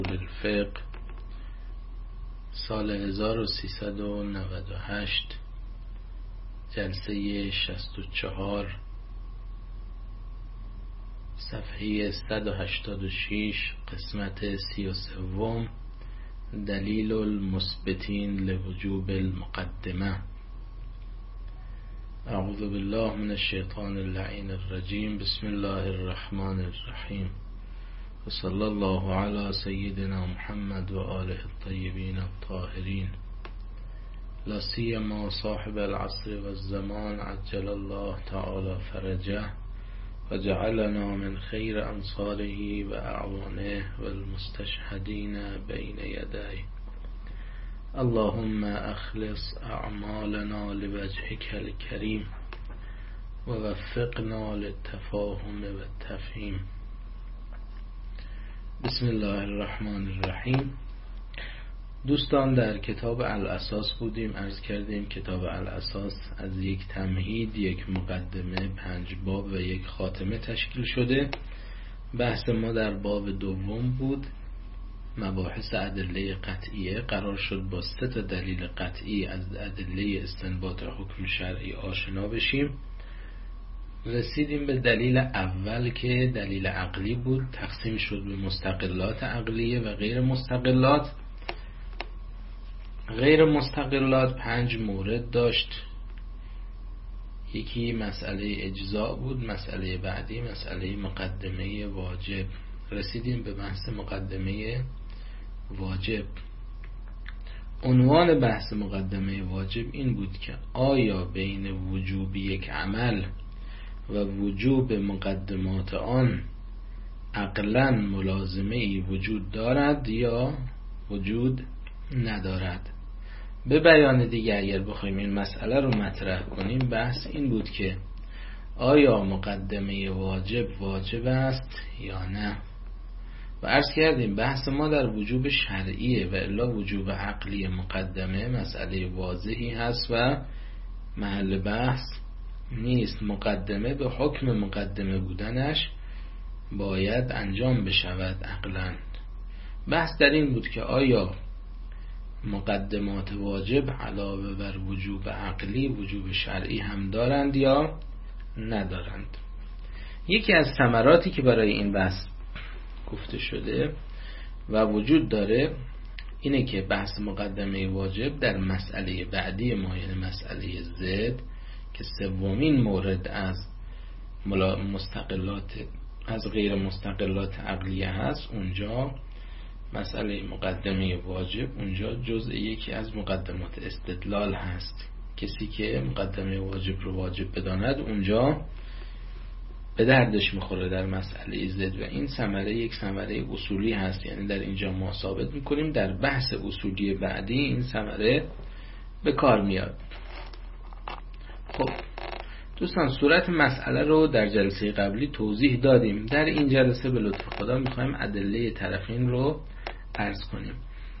الفقه سال 1398 جلسه 64 صفحه 186 قسمت 33 دلیل المثبتین لوجوب المقدمه. اعوذ بالله من الشیطان اللعین الرجیم. بسم الله الرحمن الرحیم و صلی الله علی سیدنا محمد و آله الطیبین الطاهرین، لا سیما صاحب العصر و الزمان عجل الله تعالی فرجه و جعلنا من خیر انصاره و اعوانه و المستشهدین بین یدیه. اللهم اخلص اعمالنا لوجهك الكریم و وفقنا للتفاهم و التفهیم. بسم الله الرحمن الرحیم. دوستان، در کتاب الاساس بودیم. عرض کردیم کتاب الاساس از یک تمهید، یک مقدمه، 5 باب و یک خاتمه تشکیل شده. بحث ما در باب دوم بود، مباحث ادله قطعیه. قرار شد با 3 دلیل قطعی از ادله استنباط حکم شرعی آشنا بشیم. رسیدیم به دلیل اول که دلیل عقلی بود، تقسیم شد به مستقلات عقلیه و غیر مستقلات. غیر مستقلات 5 مورد داشت. یکی مسئله اجزاء بود، مسئله بعدی مسئله مقدمه واجب. رسیدیم به بحث مقدمه واجب. عنوان بحث مقدمه واجب این بود که آیا بین وجوب یک عمل و وجوب مقدمات آن عقلاً ملازمه‌ای وجود دارد یا وجود ندارد. به بیان دیگه اگر بخوایم این مسئله رو مطرح کنیم، بحث این بود که آیا مقدمه واجب واجب است یا نه. و عرض کردیم بحث ما در وجوب شرعیه و الا وجوب عقلی مقدمه مسئله واضحی هست و محل بحث نیست. مقدمه به حکم مقدمه بودنش باید انجام بشود عقلاً. بحث در این بود که آیا مقدمات واجب علاوه بر وجوب عقلی وجوب شرعی هم دارند یا ندارند. یکی از ثمراتی که برای این بحث گفته شده و وجود داره اینه که بحث مقدمه واجب در مسئله بعدی ما، یعنی مسئله زد که 3مین مورد از مستقلات از غیر مستقلات عقلیه هست، اونجا مسئله مقدمه واجب اونجا جزء یکی از مقدمات استدلال هست. کسی که مقدمه واجب رو واجب بداند اونجا به دردش میخوره در مسئله زد و این ثمره یک ثمره اصولی هست. یعنی در اینجا ما ثابت میکنیم در بحث اصولی بعدی این ثمره به کار میاد. خب دوستان، صورت مسئله رو در جلسه قبلی توضیح دادیم. در این جلسه به لطف خدا میخوایم ادله طرفین رو عرض کنیم.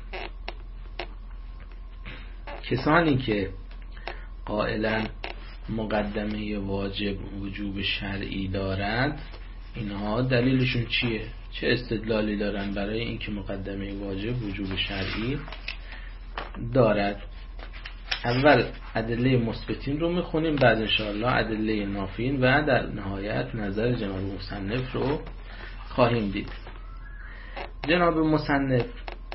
کسانی که قائلا مقدمه واجب وجوب شرعی دارند، اینها دلیلشون چیه؟ چه استدلالی دارن برای اینکه مقدمه واجب وجوب شرعی دارد؟ اول ادله مثبتین رو میخونیم، بعد انشاءالله ادله نافین و در نهایت نظر جناب مصنف رو خواهیم دید. جناب مصنف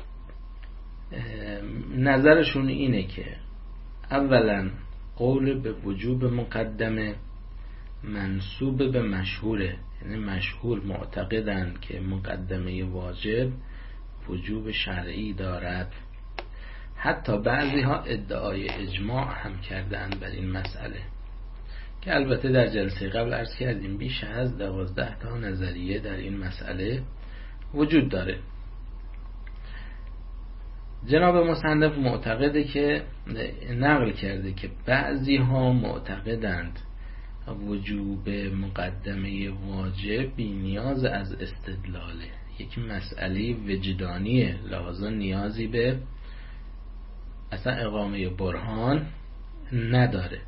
نظرشون اینه که اولا قول به وجوب مقدمه منسوب به مشهوره. یعنی مشهور معتقدند که مقدمه واجب وجوب شرعی دارد. حتی بعضی ها ادعای اجماع هم کردن بر این مسئله که البته در جلسه قبل عرض کردیم بیش از 12 تا نظریه در این مسئله وجود داره. جناب مصنف معتقده که نقل کرده که بعضی ها معتقدند وجوب مقدمه واجب بی نیاز از استدلاله، یک مسئله وجدانیه، لحاظا نیازی به اصلا اقامه برهان نداره.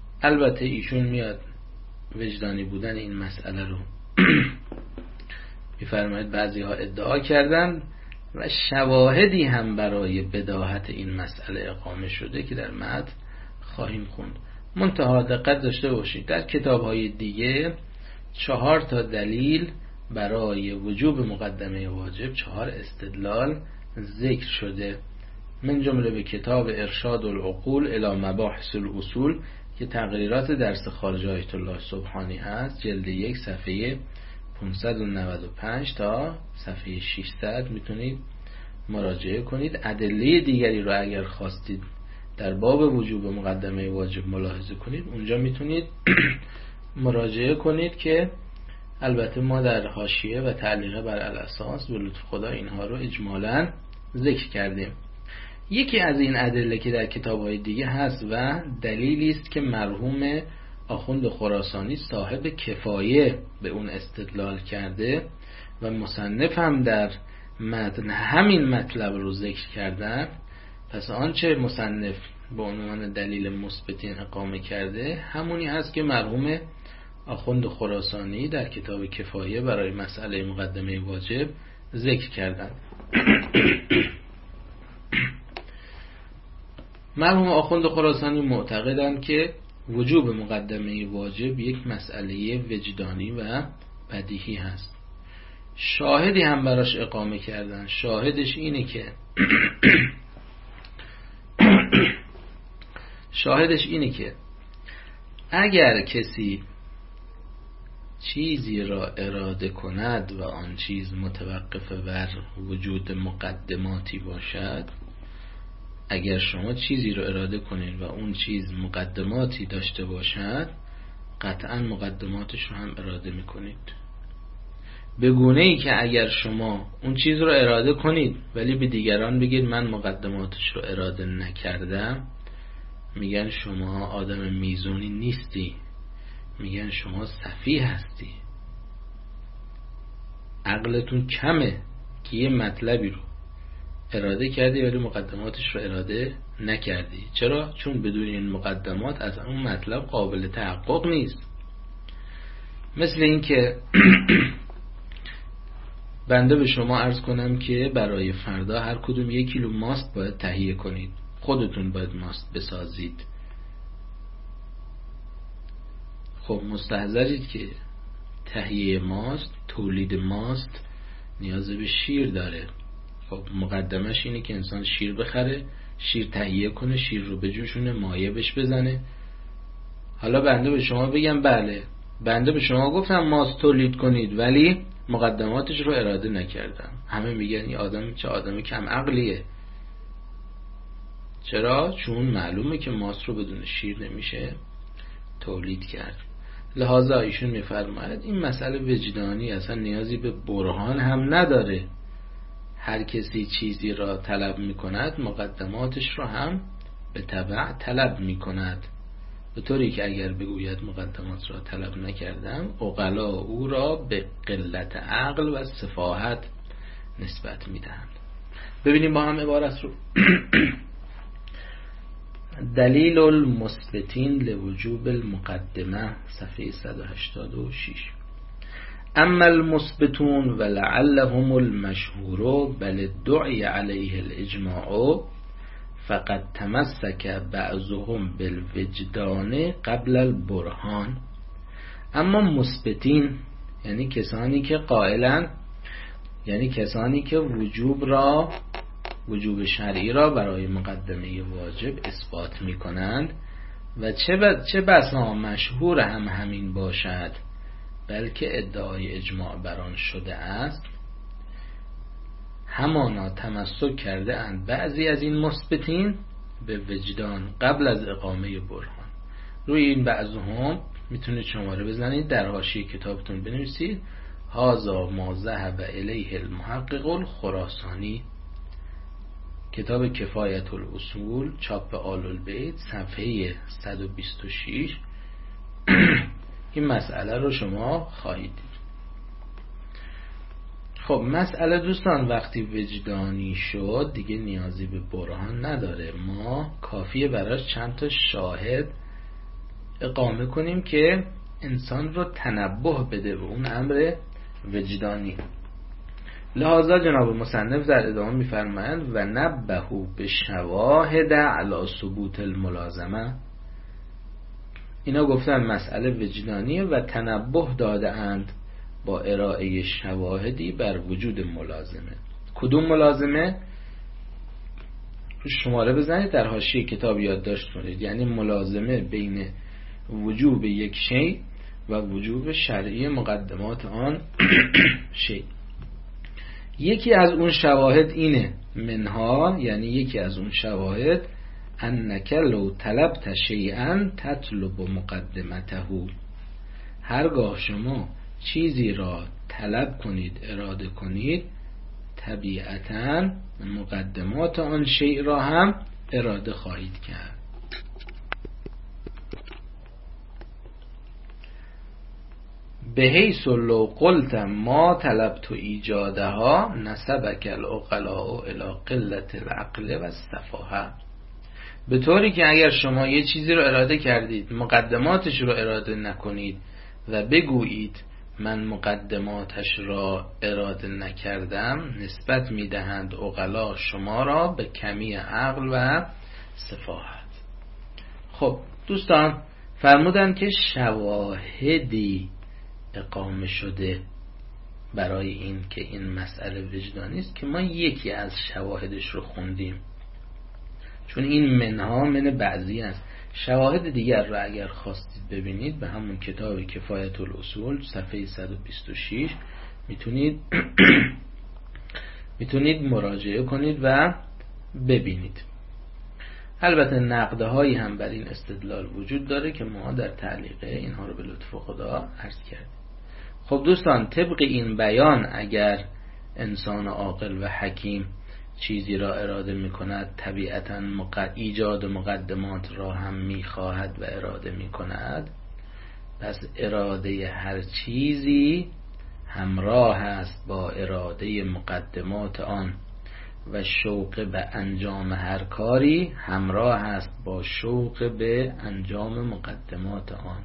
البته ایشون میاد وجدانی بودن این مسئله رو می‌فرماید بعضی ها ادعا کردن و شواهدی هم برای بداهت این مسئله اقامه شده که در متن خواهیم خوند. منتها دقت داشته باشید در کتاب‌های دیگه 4 دلیل برای وجوب مقدمه واجب، 4 استدلال ذکر شده، من جمله به کتاب ارشاد العقول الی مباحث الاصول که تقریرات درس خارج آیت الله سبحانی هست، جلد 1 صفحه 595 تا صفحه 600 میتونید مراجعه کنید. ادله دیگری رو اگر خواستید در باب وجوب مقدمه واجب ملاحظه کنید اونجا میتونید مراجعه کنید که البته ما در حاشیه و تعلیق بر الاساس به لطف خدا اینها رو اجمالاً ذکر کردیم. یکی از این ادله که در کتاب‌های دیگه هست و دلیلی است که مرحوم آخوند خراسانی صاحب کفایه به اون استدلال کرده و مصنف هم در متن همین مطلب رو ذکر کردن. پس آنچه مصنف به عنوان دلیل مثبتین اقامه کرده همونی هست که مرحوم آخوند خراسانی در کتاب کفایه برای مسئله مقدمه واجب ذکر کردن. مرحوم آخوند خراسانی معتقدند که وجوب مقدمه واجب یک مسئله وجدانی و بدیهی هست. شاهدی هم براش اقامه کردن. شاهدش اینه که اگر کسی چیزی را اراده کند و آن چیز متوقف بر وجود مقدماتی باشد، اگر شما چیزی رو اراده کنید و اون چیز مقدماتی داشته باشد قطعا مقدماتش رو هم اراده میکنید. به گونه ای که اگر شما اون چیز رو اراده کنید ولی به دیگران بگید من مقدماتش رو اراده نکردم، میگن شما آدم میزونی نیستی، میگن شما سفیه هستی، عقلتون کمه که یه مطلبی رو اراده کردی ولی مقدماتش رو اراده نکردی. چرا؟ چون بدون این مقدمات از اون مطلب قابل تحقق نیست. مثل این که بنده به شما عرض کنم که برای فردا هر کدوم 1 کیلو ماست باید تهیه کنید، خودتون باید ماست بسازید. خب مستحضرید که تهیه ماست، تولید ماست نیاز به شیر داره. خب مقدمش اینه که انسان شیر بخره، شیر تهیه کنه، شیر رو بجوشونه، مایه بهش بزنه. حالا بنده به شما بگم بله، بنده به شما گفتم ماست تولید کنید ولی مقدماتش رو اراده نکردم. همه میگن این آدم چه آدم کم عقلیه. چرا؟ چون معلومه که ماست رو بدون شیر نمیشه تولید کرد. لحاظا ایشون میفرماید این مسئله وجدانی اصلا نیازی به برهان هم نداره. هر کسی چیزی را طلب میکند مقدماتش رو هم به تبع طلب میکند، به طوری که اگر بگوید مقدمات را طلب نکردم عقلا او را به قلت عقل و سفاهت نسبت میدهند. ببینیم با هم عبارت رو. دلیل المثبتین لوجوب المقدمه صفحه 186. اما المثبتون ولعلهم المشهور بل ادعی علیه الاجماع فقد تمسک بعضهم بالوجدان قبل البرهان. اما مثبتین یعنی کسانی که قائلن، یعنی کسانی که وجوب شرعی را برای مقدمه واجب اثبات می کنند و چه بسا مشهور هم همین باشد بلکه ادعای اجماع بر آن شده است، همانا تمسک کرده اند بعضی از این مثبتین به وجدان قبل از اقامه برهان. روی این بعضهم میتونید شماره بزنید، در حاشیه کتابتون بنویسید هذا ما ذهب الیه المحقق الخراسانی، کتاب کفایت الاصول چاپ آل البیت صفحه 126. این مسئله رو شما خواهید دید. خب مسئله دوستان وقتی وجدانی شد دیگه نیازی به برهان نداره، ما کافیه براش چند تا شاهد اقامه کنیم که انسان رو تنبه بده به اون امر وجدانی. لحاظا جناب مصنف در ادامه میفرمایند و نبهو به شواهد علی ثبوت الملازمه. اینا گفتن مسئله وجدانیه و تنبه داده اند با ارائه شواهدی بر وجود ملازمه. کدوم ملازمه؟ شماره بزنید در حاشیه کتاب یادداشت کنید. یعنی ملازمه بین وجوب یک شیء و وجوب شرعی مقدمات آن شیء. یکی از اون شواهد اینه، منها، یعنی یکی از اون شواهد انک لو طلبت شیئا تطلب مقدمته. هرگاه شما چیزی را طلب کنید، اراده کنید، طبیعتاً مقدمات آن شیء را هم اراده خواهید کرد. به حیث لو قلت ما طلبت ایجادها نسبک العقلاء الی قلت العقل و السفاهه. به طوری که اگر شما یه چیزی رو اراده کردید، مقدماتش رو اراده نکنید و بگویید من مقدماتش را اراده نکردم، نسبت میدهند عقلا شما را به کمی عقل و سفاهت. خب دوستان فرمودن که شواهدی اقامه شده برای این که این مسئله وجدانی است که ما یکی از شواهدش رو خوندیم، چون این منها من بعضی است. شواهد دیگر را اگر خواستید ببینید به همون کتاب کفایت الاصول صفحه 126 میتونید مراجعه کنید و ببینید. البته نقده هایی هم بر این استدلال وجود داره که ما در تعلیقه اینها رو به لطف خدا عرض کردیم. خب دوستان طبق این بیان اگر انسان عاقل و حکیم چیزی را اراده می کند، طبیعتاً ایجاد مقدمات را هم می خواهد و اراده می کند. پس اراده هر چیزی همراه است با اراده مقدمات آن و شوق به انجام هر کاری همراه است با شوق به انجام مقدمات آن.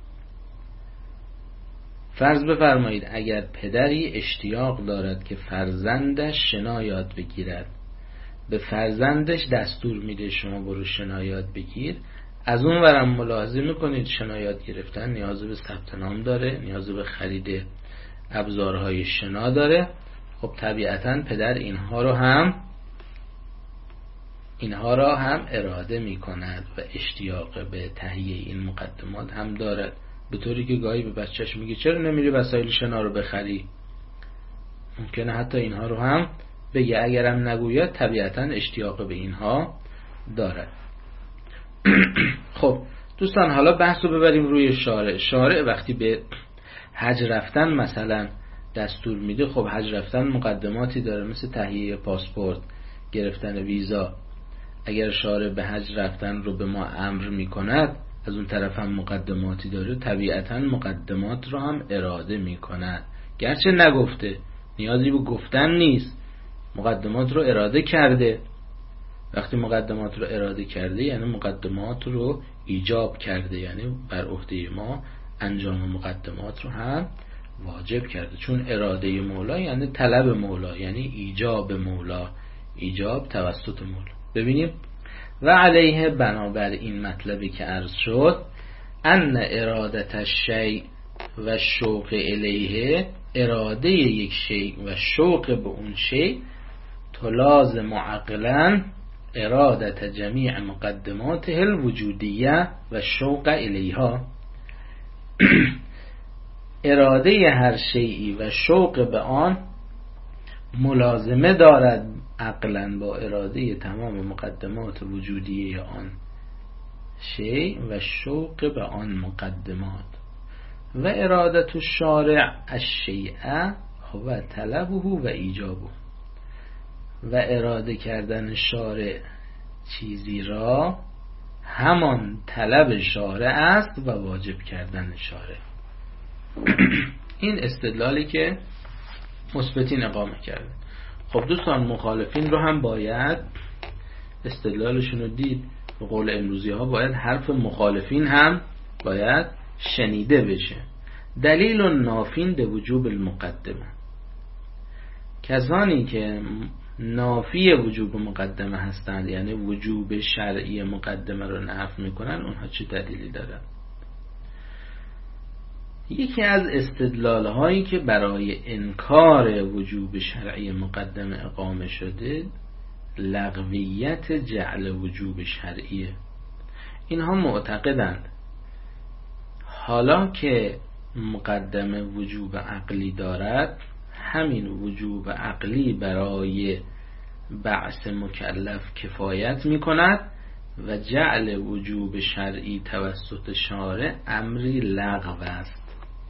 فرض بفرمایید اگر پدری اشتیاق دارد که فرزندش شنا یاد بگیرد، به فرزندش دستور میده شما برو شنا یاد بگیر، از اون ورم ملاحظه میکنید شنا یاد گرفتن نیاز به ثبت نام داره، نیاز به خرید ابزارهای شنا داره. خب طبیعتاً پدر اینها را هم اراده میکند و اشتیاق به تهیه این مقدمات هم دارد، به طوری که گاهی به بچهش میگه چرا نمیری وسایل شنا رو بخری. ممکنه حتی اینها رو هم بگه، اگرم نگوید طبیعتاً اشتیاق به اینها دارد. خب دوستان حالا بحث رو ببریم روی شارع. شارع وقتی به حج رفتن مثلا دستور میده، خب حج رفتن مقدماتی داره مثل تهیه پاسپورت، گرفتن ویزا. اگر شارع به حج رفتن رو به ما امر میکند، از اون طرف هم مقدماتی داره، طبیعتاً مقدمات رو هم اراده میکند، گرچه نگفته، نیازی به گفتن نیست، مقدمات رو اراده کرده. وقتی مقدمات رو اراده کرده یعنی مقدمات رو ایجاب کرده، یعنی بر عهده ما انجام مقدمات رو هم واجب کرده، چون اراده مولا یعنی طلب مولا، یعنی ایجاب مولا، ایجاب توسط مولا. ببینیم و علیه، بنابر این مطلبی که عرض شد، ان ارادت الشیء و شوق الیه، اراده یک شیء و شوق به اون شیء، تلازم عقلا ارادت جمیع مقدماته الوجودیه و شوق الیها. اراده هر شیئی و شوق به آن ملازمه دارد عقلا با اراده تمام مقدمات وجودیه آن شیء و شوق به آن مقدمات. و ارادت الشارع الشیء هو طلبه و ایجابه، و اراده کردن شارع چیزی را همان طلب شارع است و واجب کردن شارع. این استدلالی که مثبتین اقامه کرده. خب دوستان مخالفین رو هم باید استدلالشون رو دید. به قول امروزی ها باید حرف مخالفین هم باید شنیده بشه. دلیل نافین به وجوب المقدمه، کسانی که نافی وجوب مقدمه هستند، یعنی وجوب شرعی مقدمه رو نفی میکنن، اونها چه دلیلی دارن؟ یکی از استدلال هایی که برای انکار وجوب شرعی مقدمه اقامه شده لغویت جعل وجوب شرعیه. اینها معتقدند حالا که مقدمه وجوب عقلی دارد، همین وجوب عقلی برای بعث مکلف کفایت می کند و جعل وجوب شرعی توسط شارع امری لغو است.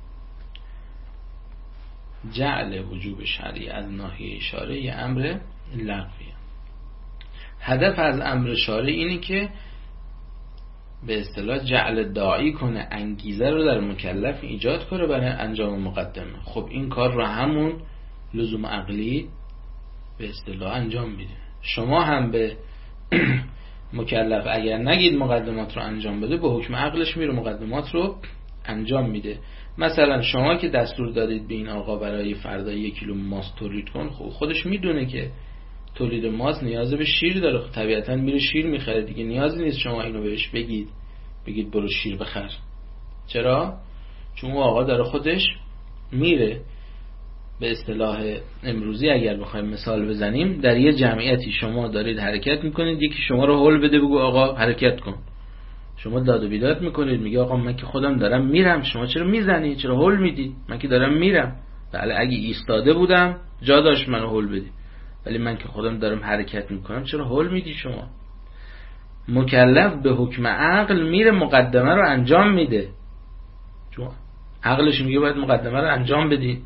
جعل وجوب شرعی از ناحیه شارع یه امر لغویه. هدف از امر شارع اینه که به اصطلاح جعل داعی کنه، انگیزه رو در مکلف ایجاد کنه برای انجام مقدمه. خب این کار رو همون لزوم عقلی به اصطلاح انجام میده. شما هم به مکلف اگر نگید مقدمات رو انجام بده، به حکم عقلش میره مقدمات رو انجام میده. مثلا شما که دستور دادید به این آقا برای فردا 1 کیلو ماست تولید کن، خودش میدونه که تولید ماست نیاز به شیر داره، طبیعتا میره شیر میخره دیگه، نیازی نیست شما اینو بهش بگید برو شیر بخر. چرا؟ چون اون آقا داره خودش میره. به اصطلاح امروزی اگر بخوایم مثال بزنیم، در یه جمعیتی شما دارید حرکت میکنید، یکی شما رو هول بده بگو آقا حرکت کن، شما داد و بیداد میکنید، میگه آقا من که خودم دارم میرم، شما چرا میزنی، چرا هول میدی؟ من که دارم میرم. بله اگه ایستاده بودم جا داشت منو هول بدی، ولی من که خودم دارم حرکت میکنم، چرا هول میدی شما؟ مکلف به حکم عقل میره مقدمه رو انجام میده، چون عقلش میگه باید مقدمه رو انجام بدی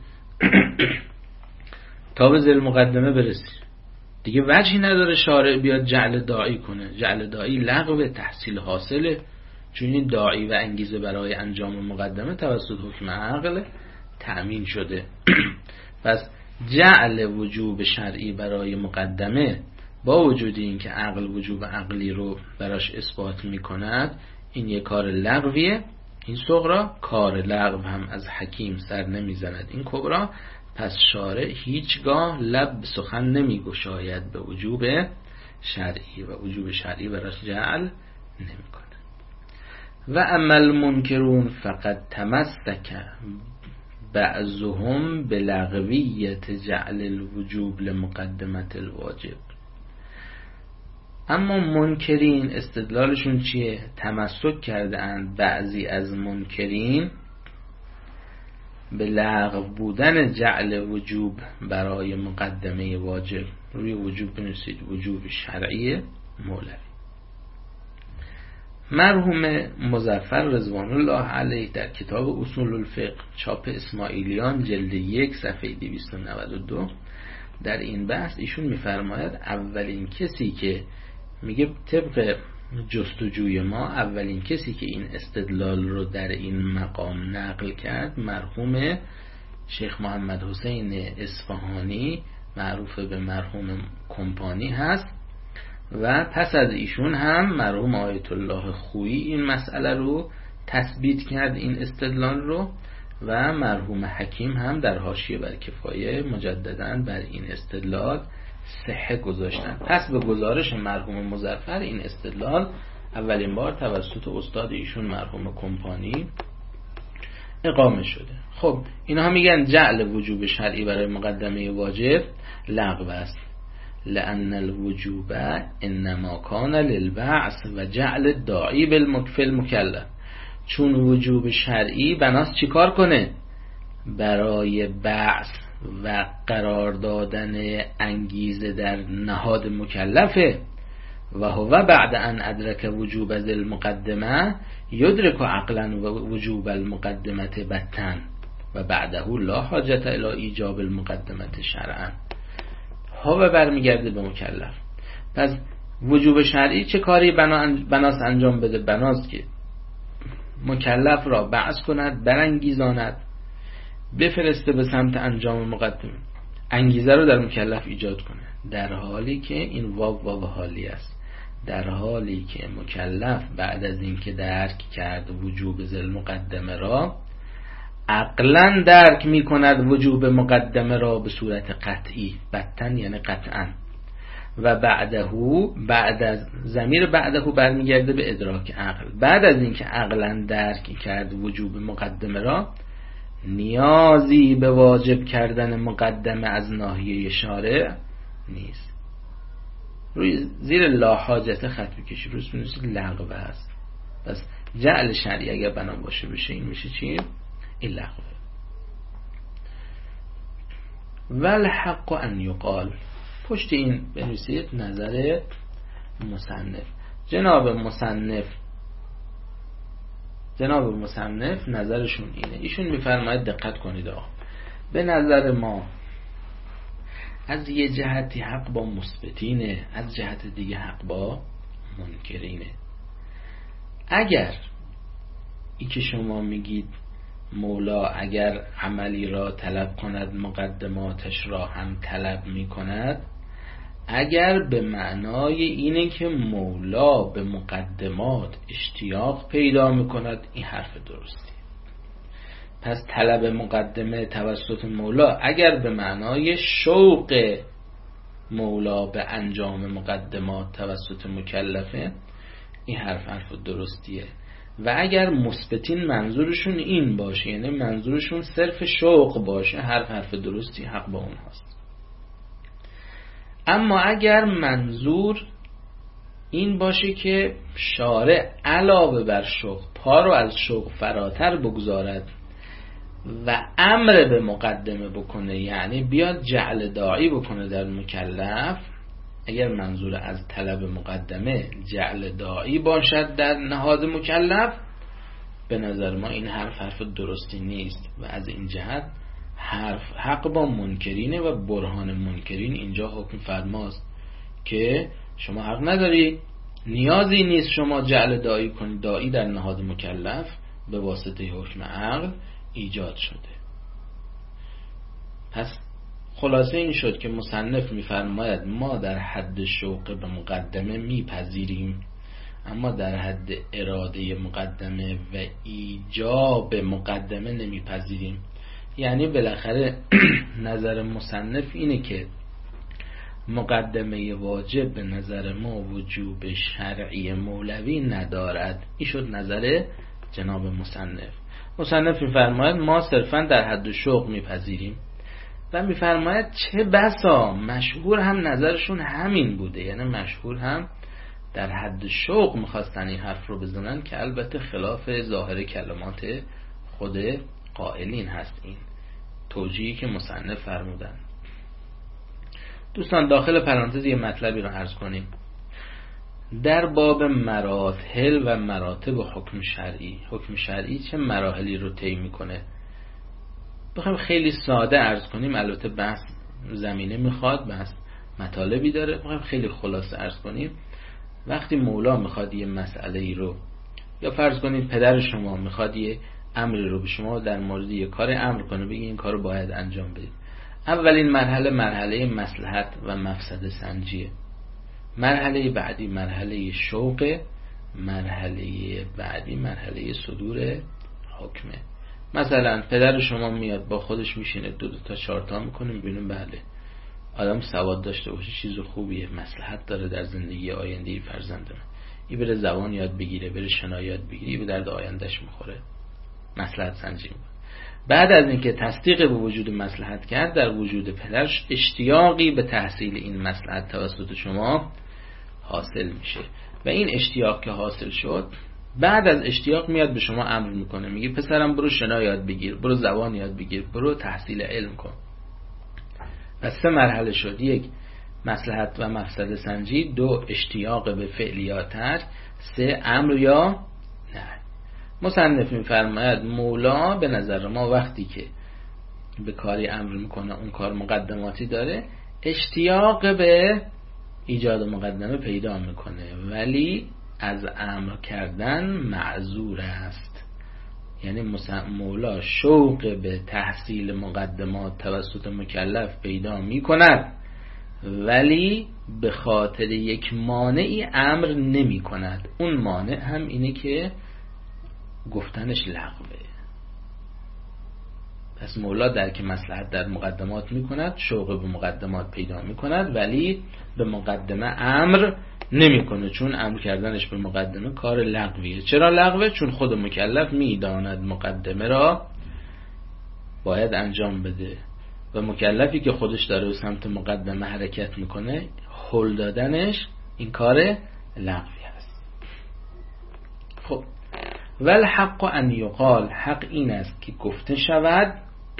تا به ذیل مقدمه برسی. دیگه وجهی نداره شارع بیاد جعل داعی کنه. جعل داعی لغو تحصیل حاصله، چون این داعی و انگیزه برای انجام مقدمه توسط حکم عقل تأمین شده. پس جعل وجوب شرعی برای مقدمه با وجود این که عقل وجوب عقلی رو براش اثبات میکند، این یک کار لغویه. این صغرا کار لغو هم از حکیم سر نمیزند این کبرا. پس شارع هیچگاه لب سخن نمیگشاید به وجوب شرعی و وجوب شرعی براش جعل نمیکنه. و اما المنکرون فقط تمسک بعضهم بلغویت جعل الوجوب لمقدمت الواجب. اما منکرین استدلالشون چیه؟ تمسک کرده اند بعضی از منکرین به لغو بودن جعل وجوب برای مقدمه واجب. روی وجوب بنویسید وجوب شرعی مولوی. مرحوم مظفر رضوان الله علیه در کتاب اصول الفقه چاپ اسماعیلیان جلد 1 صفحه 292 در این بحث ایشون میفرماید اولین کسی که میگه طبق جستجوی ما، اولین کسی که این استدلال رو در این مقام نقل کرد مرحوم شیخ محمد حسین اصفهانی معروف به مرحوم کمپانی هست و پس از ایشون هم مرحوم آیت الله خویی این مسئله رو تثبیت کرد، این استدلال رو، و مرحوم حکیم هم در حاشیه بر کفایه مجدداً بر این استدلال صحه گذاشتن. پس به گزارش مرحوم مظفر این استدلال اولین بار توسط استاد ایشون مرحوم کمپانی اقامه شده. خب اینها میگن جعل وجوب شرعی برای مقدمه واجب لغو است، لأن الوجوب انما کان للبعث و جعل الداعی بالمکلف. چون وجوب شرعی بناست چیکار کنه؟ برای بعث و قرار دادن انگیزه در نهاد مکلفه. و هو بعد ان ادرک وجوب ذی المقدمه یدرک عقلا و وجوب المقدمه بتن و بعده لا حاجت الی ایجاب المقدمه شرعا. هو برمیگرده به مکلف. پس وجوب شرعی چه کاری بناست انجام بده؟ بناست که مکلف را بعث کند، برانگیزاند، بفرسته به سمت انجام مقدمه، انگیزه رو در مکلف ایجاد کنه، در حالی که این واو حالی است، در حالی که مکلف بعد از اینکه درک کرد وجوب ذی المقدمه را عقلا درک می کند وجوب مقدمه را به صورت قطعی، بتن یعنی قطعا، و بعد از ضمیر بعده برمیگرده به ادراک عقل. بعد از اینکه عقلا درک کرد وجوب مقدمه را، نیازی به واجب کردن مقدمه از ناحیه شارع نیست. روی زیر لا حاجت خط بکشی، روش بنویسید لغو است. پس جعل شرعی اگر بنا باشه بشه این میشه چی؟ این لغوه. والحق ان یقال، پشت این بنویسید نظر مصنف. جناب مصنف نظرشون اینه. ایشون میفرماید دقت کنید آقا، به نظر ما از یه جهتی حق با مثبتینه، از جهت دیگه حق با منکرینه. اگر ای که شما میگید مولا اگر عملی را طلب کند مقدماتش را هم طلب میکند، اگر به معنای اینه که مولا به مقدمات اشتیاق پیدا میکند، این حرف درستی. پس طلب مقدمه توسط مولا اگر به معنای شوق مولا به انجام مقدمات توسط مکلفه، این حرف درستیه. و اگر مثبتین منظورشون این باشه، یعنی منظورشون صرف شوق باشه، حرف درستی، حق با اون هست. اما اگر منظور این باشه که شارع علاوه بر شوق پا رو از شوق فراتر بگذارد و امر به مقدمه بکنه، یعنی بیاد جعل داعی بکنه در مکلف، اگر منظور از طلب مقدمه جعل داعی باشد در نهاد مکلف، به نظر ما این حرف درستی نیست و از این جهت حق با منکرینه و برهان منکرین اینجا حکم فرماست که شما حق نداری، نیازی نیست شما جعل داعی کنید. داعی در نهاد مکلف به واسطه حکم عقل ایجاد شده. پس خلاصه این شد که مصنف میفرماید ما در حد شوق به مقدمه میپذیریم، اما در حد اراده مقدمه و ایجاب مقدمه نمیپذیریم. یعنی بالاخره نظر مصنف اینه که مقدمه واجب به نظر ما وجوب شرعی مولوی ندارد. این شد نظر جناب مصنف میفرماید ما صرفا در حد شوق میپذیریم و میفرماید چه بسا مشهور هم نظرشون همین بوده، یعنی مشهور هم در حد شوق میخواستن این حرف رو بزنن، که البته خلاف ظاهر کلمات خود قائلین هست این توجیهی که مصنف فرمودن. دوستان داخل پرانتز یه مطلبی رو عرض کنیم. در باب مراحل و مراتب حکم شرعی چه مراحلی رو طی میکنه؟ بخوایم خیلی ساده عرض کنیم، البته بحث زمینه میخواد، بحث مطالبی داره، بخوایم خیلی خلاصه عرض کنیم. وقتی مولا میخواد یه مسئله ای رو، یا فرض کنید پدر شما میخواد یه امری رو به شما در مورد یه کار امر کنه، بگی این کار رو باید انجام بدید. اولین مرحله مصلحت و مفسده سنجیه. مرحله بعدی مرحله شوق، مرحله بعدی مرحله صدور حکمه. مثلا پدر شما میاد با خودش میشینه 2 تا 4 تا میکنه، میبینیم بله آدم سواد داشته باشه چیز خوبیه، مصلحت داره در زندگی آینده فرزندم، این بره زبان یاد بگیره، بره شنا یاد بگیره، به درد آیندهش میخوره، مصلحت سنجی میکنه. بعد از اینکه تصدیق به وجود مصلحت کرد، در وجود پدرش اشتیاقی به تحصیل این مصلحت توسط شما حاصل میشه و این اشتیاق که حاصل شد، بعد از اشتیاق میاد به شما امر میکنه، میگه پسرم برو شنا یاد بگیر، برو زبان یاد بگیر، برو تحصیل علم کن. پس 3 مرحله شد: 1 مصلحت و مفسده سنجی، 2 اشتیاق به فعلیات، 3 امر یا نه. مصنف میفرماید مولا به نظر ما وقتی که به کاری امر میکنه اون کار مقدماتی داره، اشتیاق به ایجاد مقدمه پیدا میکنه، ولی از امر کردن معذور است. یعنی مولا شوق به تحصیل مقدمات توسط مکلف پیدا میکند، ولی به خاطر یک مانعی امر نمی کند. اون مانع هم اینه که گفتنش لغوه. پس مولا درک مصلحت در مقدمات میکند، شوق به مقدمات پیدا میکند، ولی به مقدمه امر نمیکنه، چون امر کردنش به مقدمه کار لغویه. چرا لغوه؟ چون خود مکلف میداند مقدمه را باید انجام بده و مکلفی که خودش داره به سمت مقدمه حرکت میکنه، هل دادنش این کار لغوی هست. خب والحق ان یقال، حق این است که گفته شود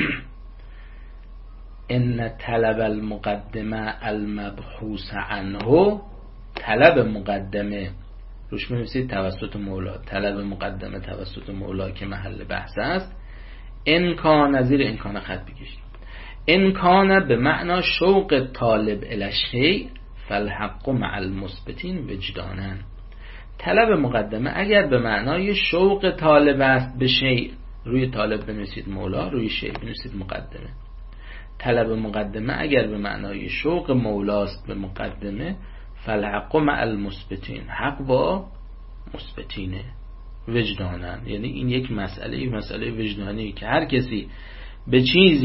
ان طلب المقدمه المبحوث عنه، طلب مقدمه روش می‌نویسید توسط مولا، طلب مقدمه توسط مولا که محل بحث است، امکان نظیر امکان خط بکشید، امکان به معنا شوق طالب الاشی فالحق مع المثبتین وجدانا. طلب مقدمه اگر به معنای شوق طالب است به شیء، روی طالب بنویسید مولا، روی شیء بنویسید مقدمه. طلب مقدمه اگر به معنای شوق مولاست به مقدمه، فالحق مع المثبتین، حق با مثبتینه وجدانن، یعنی این یک مسئله وجدانی که هر کسی به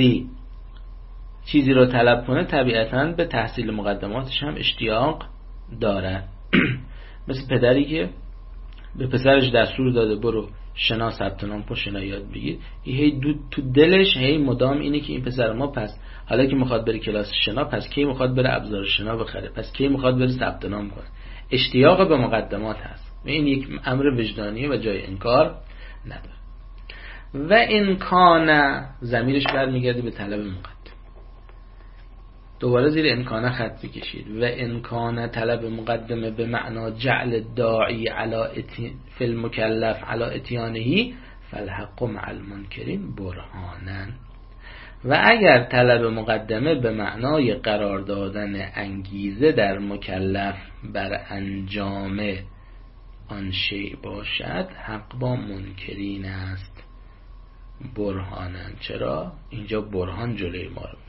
چیزی رو طلب کنه طبیعتاً به تحصیل مقدماتش هم اشتیاق داره. مثل پدری که به پسرش دستور داده برو شنا ثبت نام کن، شنا یاد بگیر، هی تو دلش هی مدام اینه که این پسر ما پس حالا که میخواد بره کلاس شنا، پس کی میخواد بره ابزار شنا بخره، پس کی میخواد بره ثبت نام کنه. اشتیاق به مقدمات هست و این یک امر وجدانیه و جای انکار نداره. و امکان ضمیرش برمیگرده به طلب مقدم، دوباره زیر امکانه خط بکشید. و امکان طلب مقدمه به معنا جعل داعی فی المکلف علی اتیانهی فالحق مع المنکرین برهانا. و اگر طلب مقدمه به معنای قرار دادن انگیزه در مکلف بر انجام آن شیء باشد، حق با منکرین است برهانا. چرا؟ اینجا برهان جلوی ما رو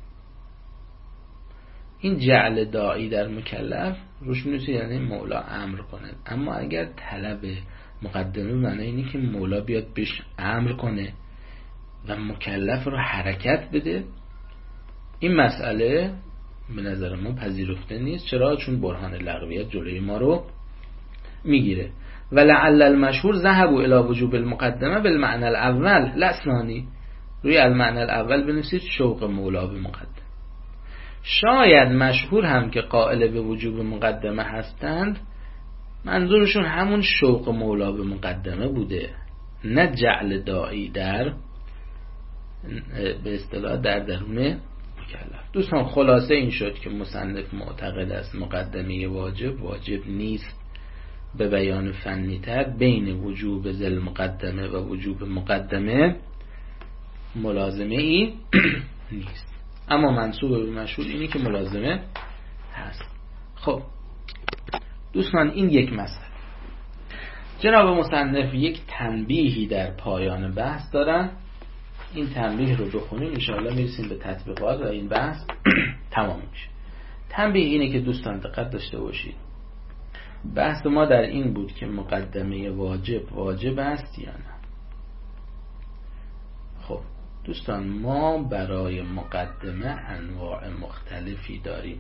این جعل داعی در مکلف روش می‌نویسه یعنی مولا امر کنه. اما اگر طلب مقدمه معنی اینه که مولا بیاد بهش امر کنه و مکلف رو حرکت بده، این مسئله به نظر ما پذیرفته نیست. چرا؟ چون برهان لغویت جلوی ما رو میگیره. ولعل المشهور ذهبوا الی وجوب المقدمه بالمعنى الاول لا الثانی، روی المعنى الاول بنویسید شوق مولا به مقدمه. شاید مشهور هم که قائل به وجوب مقدمه هستند منظورشون همون شوق مولا به مقدمه بوده، نه جعل داعی در به اصطلاح در درون مکلف. دوستان خلاصه این شد که مصنف معتقد است مقدمه واجب نیست، به بیان فنی تر بین وجوب ذل مقدمه و وجوب مقدمه ملازمه ای نیست، اما منسوب به مشهور اینی که ملازمه هست. خب دوستان این یک مسئله. جناب مصنف یک تنبیهی در پایان بحث دارن، این تنبیه رو بخونیم انشاءالله میرسیم به تطبیقات و این بحث تمام میشه. تنبیه اینه که دوستان دقت داشته باشید، بحث ما در این بود که مقدمه واجب است یا نه. خب دوستان ما برای مقدمه انواع مختلفی داریم.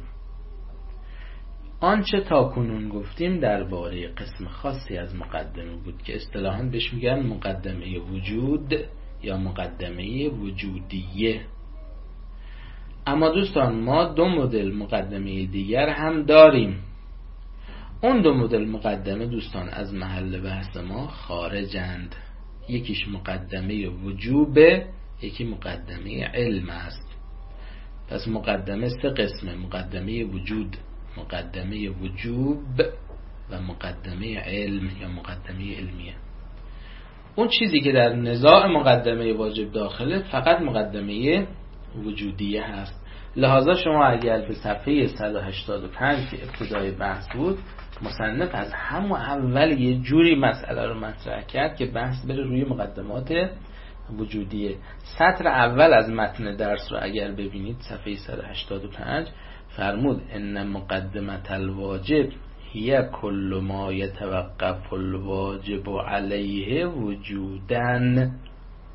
آنچه تا کنون گفتیم درباره قسم خاصی از مقدمه بود که اصطلاحاً بهش میگن مقدمه وجود یا مقدمه وجودیه. اما دوستان ما دو مدل مقدمه دیگر هم داریم. اون دو مدل مقدمه دوستان از محل بحث ما خارجند. یکیش مقدمه وجوبه، یکی مقدمه علم است. پس مقدمه سه قسمه: مقدمه وجود، مقدمه وجوب و مقدمه علم یا مقدمه علمیه. اون چیزی که در نزاع مقدمه واجب داخله فقط مقدمه وجودیه هست. لحاظا شما اگر به صفحه 185 که ابتدای بحث بود، مصنف از همون اول یه جوری مسئله رو مطرح کرد که بحث بره روی مقدمات وجودیه. سطر اول از متن درس رو اگر ببینید صفحه 185 فرمود ان مقدمه الواجب هی کل ما یتوقف الواجب علیه وجودن.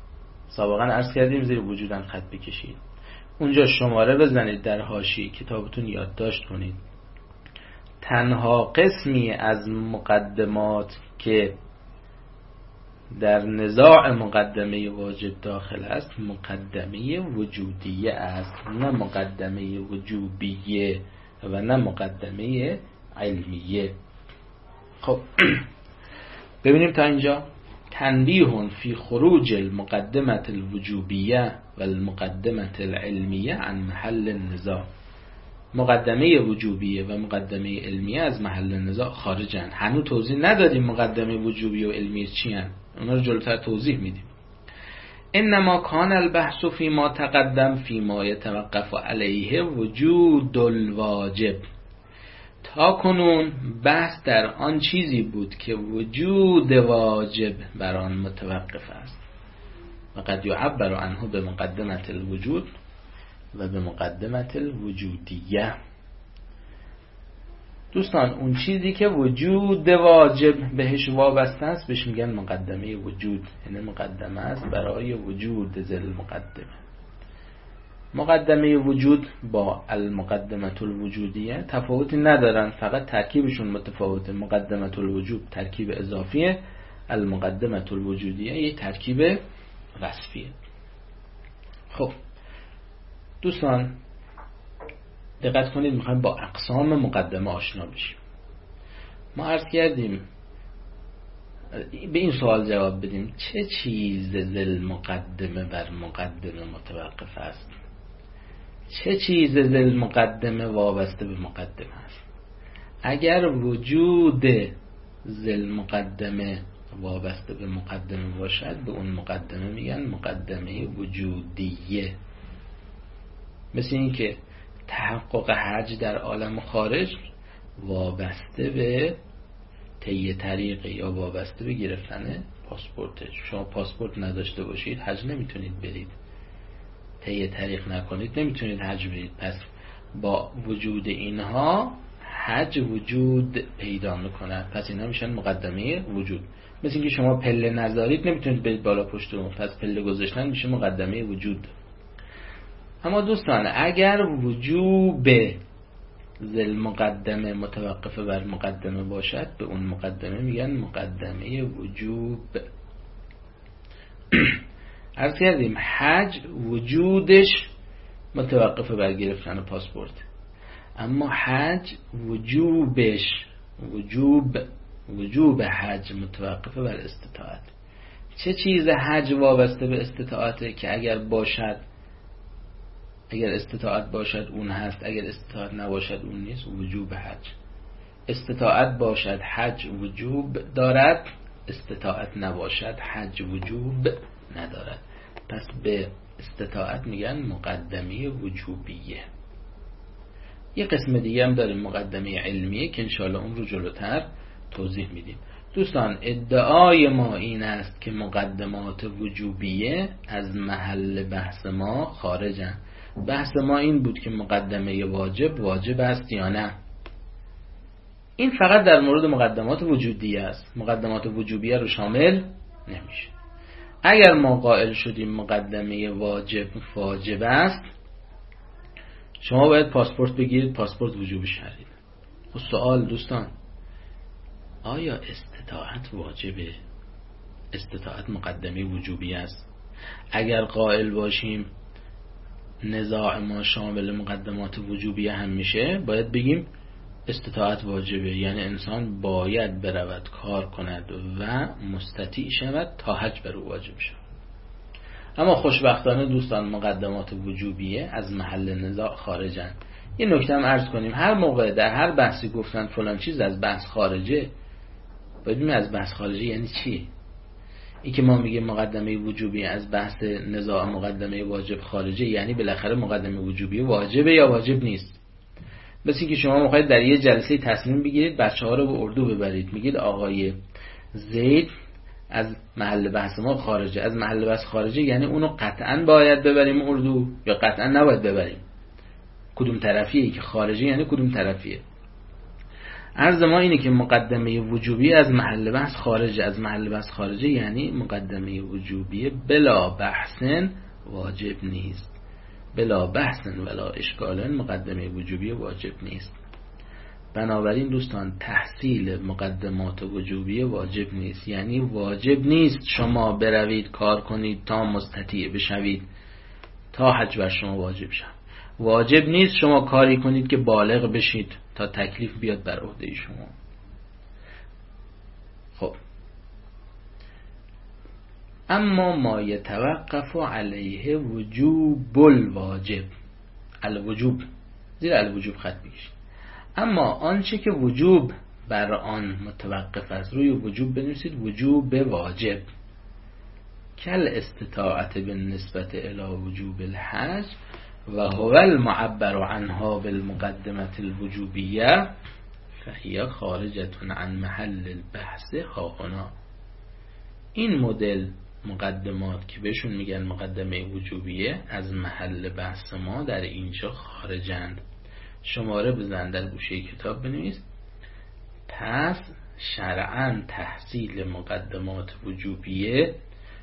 سابقا عرض کردیم زیر وجودن خط بکشید، اونجا شماره بزنید در حاشیه کتابتون یادداشت کنید. تنها قسمی از مقدمات که در نزاع مقدمه واجب داخل است مقدمه وجودیه است، نه مقدمه وجوبیه و نه مقدمه علمیه. خب ببینیم تا اینجا تنبیه فی خروج المقدمه الوجوبیه و المقدمه العلمیه عن محل النزاع. مقدمه وجوبیه و مقدمه علمیه از محل نزاع خارجن. هنوز توضیح ندادیم مقدمه وجوبیه و علمیه چی هن، اونا رو جلوتر توضیح میدیم. انما کان البحث فی ما تقدم فی ما یتوقف علیه وجود الواجب. تا کنون بحث در آن چیزی بود که وجود واجب بر آن متوقف است و قد یعبر عنه به مقدمه الوجود و به مقدمه الوجودیه. دوستان اون چیزی که وجود واجب بهش وابسته است بهش میگن مقدمه وجود، یعنی مقدمه است برای وجود ذل مقدمه. مقدمه وجود با المقدمه الوجودیه تفاوتی ندارن، فقط ترکیبشون متفاوته. مقدمه الوجود ترکیب اضافیه، المقدمه الوجودیه یک ترکیب وصفیه. خب دوستان دقت کنید، میخوایم با اقسام مقدمه آشنا بشیم. ما عرض کردیم به این سوال جواب بدیم چه چیز ذل مقدمه بر مقدمه متوقف است، چه چیز ذل مقدمه وابسته به مقدمه است. اگر وجود ذل مقدمه وابسته به مقدمه باشد به اون مقدمه میگن مقدمه وجودیه. مثل این که تحقق حج در عالم خارج وابسته به طی طریق یا وابسته به گرفتن پاسپورت. شما پاسپورت نداشته باشید حج نمیتونید برید، طی طریق نکنید نمیتونید حج برید. پس با وجود اینها حج وجود پیدا میکنه، پس اینا میشن مقدمه وجود. مثل اینکه شما پله نذارید نمیتونید برید بالا پشت اون، پس پله گذاشتن میشه مقدمه وجود. اما دوستان اگر وجوب ذل مقدمه متوقف بر مقدمه باشد به اون مقدمه میگن مقدمه وجوب. عرض کردیم حج وجودش متوقف بر گرفتن پاسپورت، اما حج وجوبش وجوب حج متوقف بر استطاعت. چه چیز حج وابسته به استطاعته که اگر استطاعت باشد اون هست، اگر استطاعت نباشد اون نیست. وجوب حج. استطاعت باشد حج وجوب دارد، استطاعت نباشد حج وجوب ندارد. پس به استطاعت میگن مقدمه وجوبیه. یه قسم دیگه هم داریم مقدمه علمیه که انشاءالله اون رو جلوتر توضیح میدیم. دوستان ادعای ما این است که مقدمات وجوبیه از محل بحث ما خارجن. بحث ما این بود که مقدمه واجب است یا نه. این فقط در مورد مقدمات وجودیه است، مقدمات وجوبیه رو شامل نمیشه. اگر ما قائل شدیم مقدمه واجب است، شما باید پاسپورت بگیرید، پاسپورت وجوب شرعی. خب سوال دوستان، آیا استطاعت واجبه؟ استطاعت مقدمه وجوبی است؟ اگر قائل باشیم نزاع ما شامل مقدمات وجوبیه هم میشه، باید بگیم استطاعت واجبه، یعنی انسان باید برود کار کند و مستطیع شود تا حج بر او واجب شود. اما خوشبختانه دوستان مقدمات وجوبیه از محل نزاع خارجن. یه نکته هم عرض کنیم، هر موقع در هر بحثی گفتن فلان چیز از بحث خارجه، باید ببینیم از بحث خارجه یعنی چی. این که ما میگیم مقدمه وجوبی از بحث نزاع مقدمه واجب خارجه، یعنی بالاخره مقدمه وجوبی واجبه یا واجب نیست. مثل اینکه شما میخواید در یه جلسه تصمیم بگیرید بچه‌ها رو به اردو ببرید، میگید آقای زید از محل بحث ما خارجه. از محل بحث خارجه یعنی اونو قطعاً باید ببریم اردو یا قطعاً نباید ببریم. کدوم طرفیه که خارجه، یعنی کدوم طرفیه. عرض ما اینه که مقدمه وجوبی از محل بحث خارجه. از محل بحث خارجه یعنی مقدمه وجوبی بلا بحثن واجب نیست. بلا بحثن ولا اشکالن مقدمه وجوبی واجب نیست. بنابراین دوستان تحصیل مقدمات وجوبی واجب نیست. یعنی واجب نیست شما بروید کار کنید تا مستطیع بشوید تا حج بر شما واجب شد. واجب نیست شما کاری کنید که بالغ بشید تا تکلیف بیاد بر عهده شما. خب اما ما یتوقف علیه وجوب الواجب، الوجوب زیر الوجوب خط بکشید. اما آنچه که وجوب بر آن متوقف است، روی وجوب بنویسید وجوب واجب. کل استطاعت بالنسبت الی وجوب الحج و هو المعبر عنها بالمقدمة الوجوبیه فهی خارجة عن محل البحث هاهنا. این مدل مقدمات که بهشون میگن مقدمه وجوبیه از محل بحث ما در اینجا خارجند. شماره بزن در گوشه کتاب بنویس پس شرعاً تحصیل مقدمات وجوبیه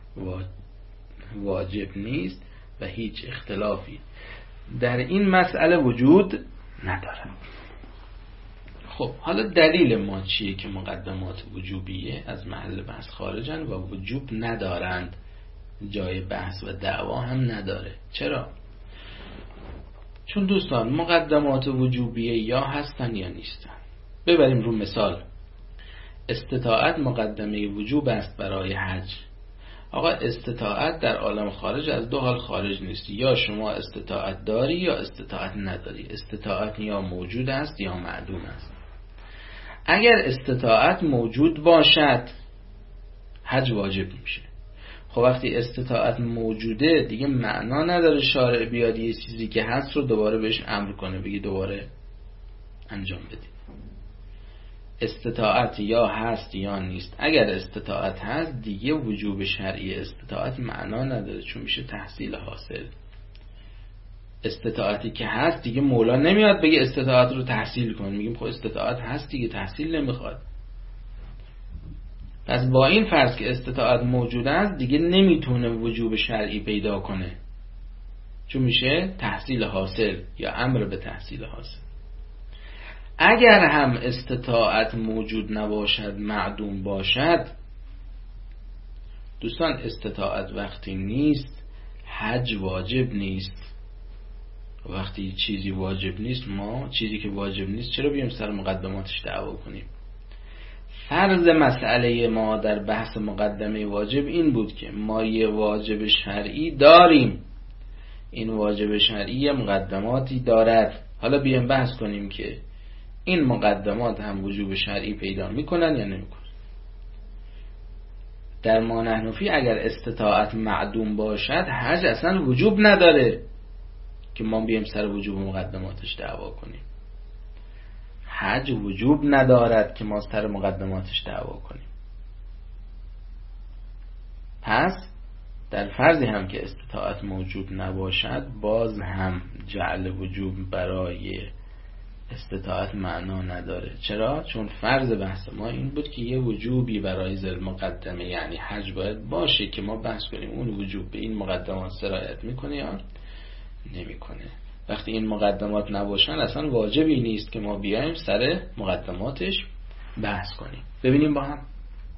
واجب نیست و هیچ اختلافی در این مسئله وجود نداره. خب حالا دلیل ما چیه که مقدمات وجوبیه از محل بحث خارجن و وجوب ندارند، جای بحث و دعوا هم نداره؟ چرا؟ چون دوستان مقدمات وجوبیه یا هستن یا نیستن. ببریم رو مثال. استطاعت مقدمه وجوب است برای حج. آقا استطاعت در عالم خارج از دو حال خارج نیست، یا شما استطاعت داری یا استطاعت نداری. استطاعت یا موجود است یا معدوم است. اگر استطاعت موجود باشد حج واجب میشه. خب وقتی استطاعت موجوده دیگه معنا نداره شارع بیاد یه چیزی که هست رو دوباره بهش امر کنه بگی دوباره انجام بدید. استطاعت یا هست یا نیست. اگر استطاعت هست دیگه وجوب شرعی استطاعت معنا نداره چون میشه تحصیل حاصل. استطاعتی که هست دیگه مولا نمیاد بگه استطاعت رو تحصیل کن. میگیم خب استطاعت هست دیگه تحصیل نمیخواد. پس با این فرض که استطاعت موجود است دیگه نمیتونه وجوب شرعی پیدا کنه چون میشه تحصیل حاصل یا امر به تحصیل حاصل. اگر هم استطاعت موجود نباشد معدوم باشد دوستان استطاعت وقتی نیست حج واجب نیست. وقتی چیزی واجب نیست ما چیزی که واجب نیست چرا بیایم سر مقدماتش دعوا کنیم؟ فرض مسئله ما در بحث مقدمه واجب این بود که ما یه واجب شرعی داریم، این واجب شرعی مقدماتی دارد. حالا بیایم بحث کنیم که این مقدمات هم وجوب شرعی پیدا میکنن یا نمیکنن. در ما نحن فی اگر استطاعت معدوم باشد حج اصلا وجوب نداره که ما بیایم سر وجوب مقدماتش دعوا کنیم. حج وجوب ندارد که ما سر مقدماتش دعوا کنیم. پس در فرضی هم که استطاعت موجود نباشد باز هم جعل وجوب برای استطاعت معنا نداره. چرا؟ چون فرض بحث ما این بود که یه وجوبی برای ذل مقدمه یعنی حج باید باشه که ما بحث کنیم اون وجوب به این مقدمات سرایت میکنه یا نمیکنه. وقتی این مقدمات نباشن اصلا واجبی نیست که ما بیایم سر مقدماتش بحث کنیم. ببینیم با هم.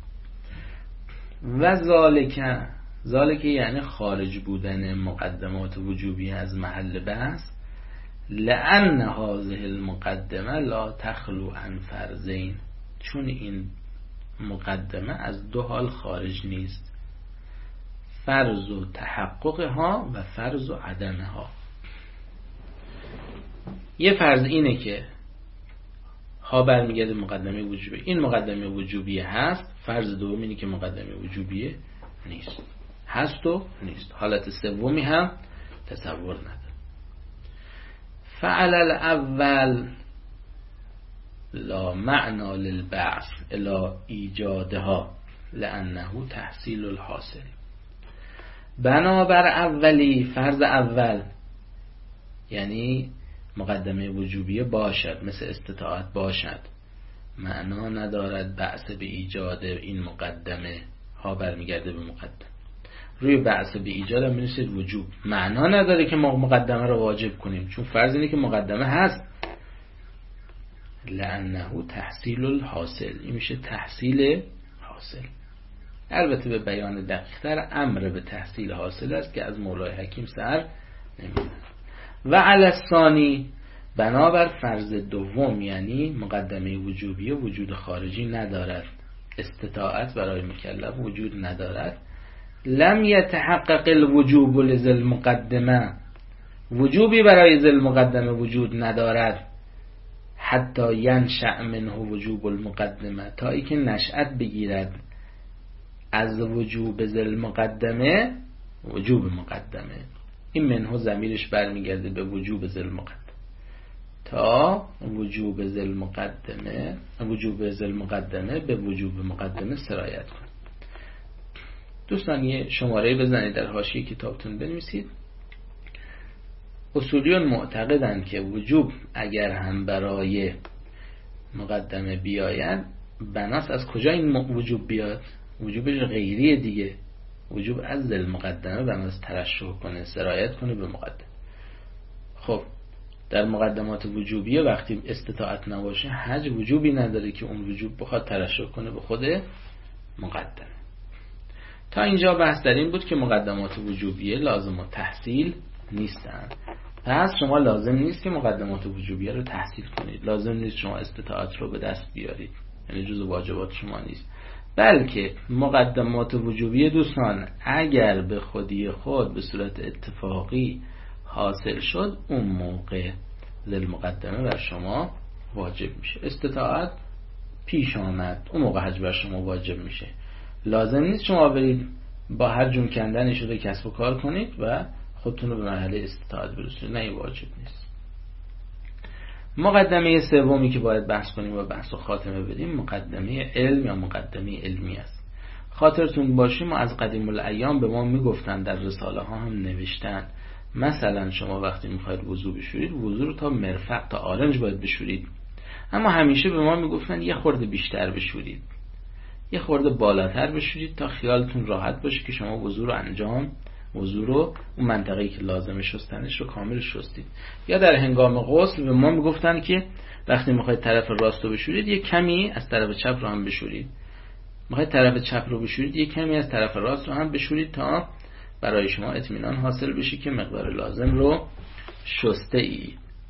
و ذالک یعنی خارج بودن مقدمات وجوبی از محل بحث لأن هذه المقدمه لا تخلو عن فرضین، چون این مقدمه از دو حال خارج نیست، فرض و تحققها و فرض و عدمها. یه فرض اینه که ها برمیگرده مقدمه وجوبیه، این مقدمه وجوبیه هست. فرض دوم اینه که مقدمه وجوبیه نیست، هست و نیست. حالت سومی هم تصور نداره. فعل الاول لا معنی للبعث الا ایجادها لانه تحصیل الحاصل. بنابر اولی فرض اول یعنی مقدمه وجوبیه باشد مثل استطاعت باشد معنا ندارد بأس به ایجاد این مقدمه ها برمیگرده به مقدم. روی بحث به ایجاد هم می‌نویسید وجوب. معنا نداره که ما مقدمه رو واجب کنیم، چون فرض اینه که مقدمه هست. لأنه تحصیل الحاصل، این میشه تحصیل حاصل. البته به بیان دقیق‌تر امر به تحصیل حاصل است که از مولای حکیم سر نمی‌زنه. و علی الثانی، بنابر فرض دوم، یعنی مقدمه وجوبی وجود خارجی ندارد، استطاعت برای مکلف وجود ندارد، لم یتحقق الوجوب لذل مقدمه، وجوبی برای ذل مقدمه وجود ندارد، حتی ینشأ منه وجوب المقدمه، تا ای که نشأت بگیرد از وجوب ذل مقدمه وجوب مقدمه. این منه ضمیرش برمیگرده به وجوب ذل مقدمه، تا وجوب ذل مقدمه به وجوب مقدمه سرایت کن. دوستان یه شماره بزنید در حاشیه کتابتون بنویسید. اصولیون معتقدند که وجوب اگر هم برای مقدمه بیاید، بناس از کجا این وجوب بیاد؟ وجوبش غیریه دیگه. وجوب از ذل مقدمه بناس ترشح کنه، سرایت کنه به مقدمه. خب در مقدمات وجوبیه وقتی استطاعت نباشه حج وجوبی نداره که اون وجوب بخواد ترشح کنه به خود مقدمه. تا اینجا بحث در این بود که مقدمات وجوبیه لازم و تحصیل نیستن. پس شما لازم نیست که مقدمات وجوبیه رو تحصیل کنید، لازم نیست شما استطاعت رو به دست بیارید، یعنی جزء واجبات شما نیست. بلکه مقدمات وجوبیه دوستان اگر به خودی خود به صورت اتفاقی حاصل شد، اون موقع ذل مقدمه بر شما واجب میشه. استطاعت پیش آمد، اون موقع حج بر شما واجب میشه. لازم نیست شما برید با هر جون کندنی شده کسب و کار کنید و خودتون رو به مرحله استطاعت برسونید، نه این واجب نیست. مقدمه سومی که باید بحث کنیم و بحث و خاتمه بدیم مقدمه علم یا مقدمه علمی است. خاطرتون باشه ما از قدیم الایام به ما میگفتن، در رساله ها هم نوشتن، مثلا شما وقتی میخواید وضو بشورید، وضو رو تا مرفق تا آرنج باید بشورید، اما همیشه به ما میگفتن یه خورده بیشتر بشورید، یه خورده بالاتر بشورید تا خیالتون راحت باشه که شما وضو رو اون منطقه‌ای که لازم شستنش رو کامل شستید. یا در هنگام غسل به ما میگفتن که وقتی میخواید طرف راست رو بشورید یه کمی از طرف چپ رو هم بشورید، میخواید طرف چپ رو بشورید یه کمی از طرف راست رو هم بشورید تا برای شما اطمینان حاصل بشه که مقدار لازم رو شسته ای.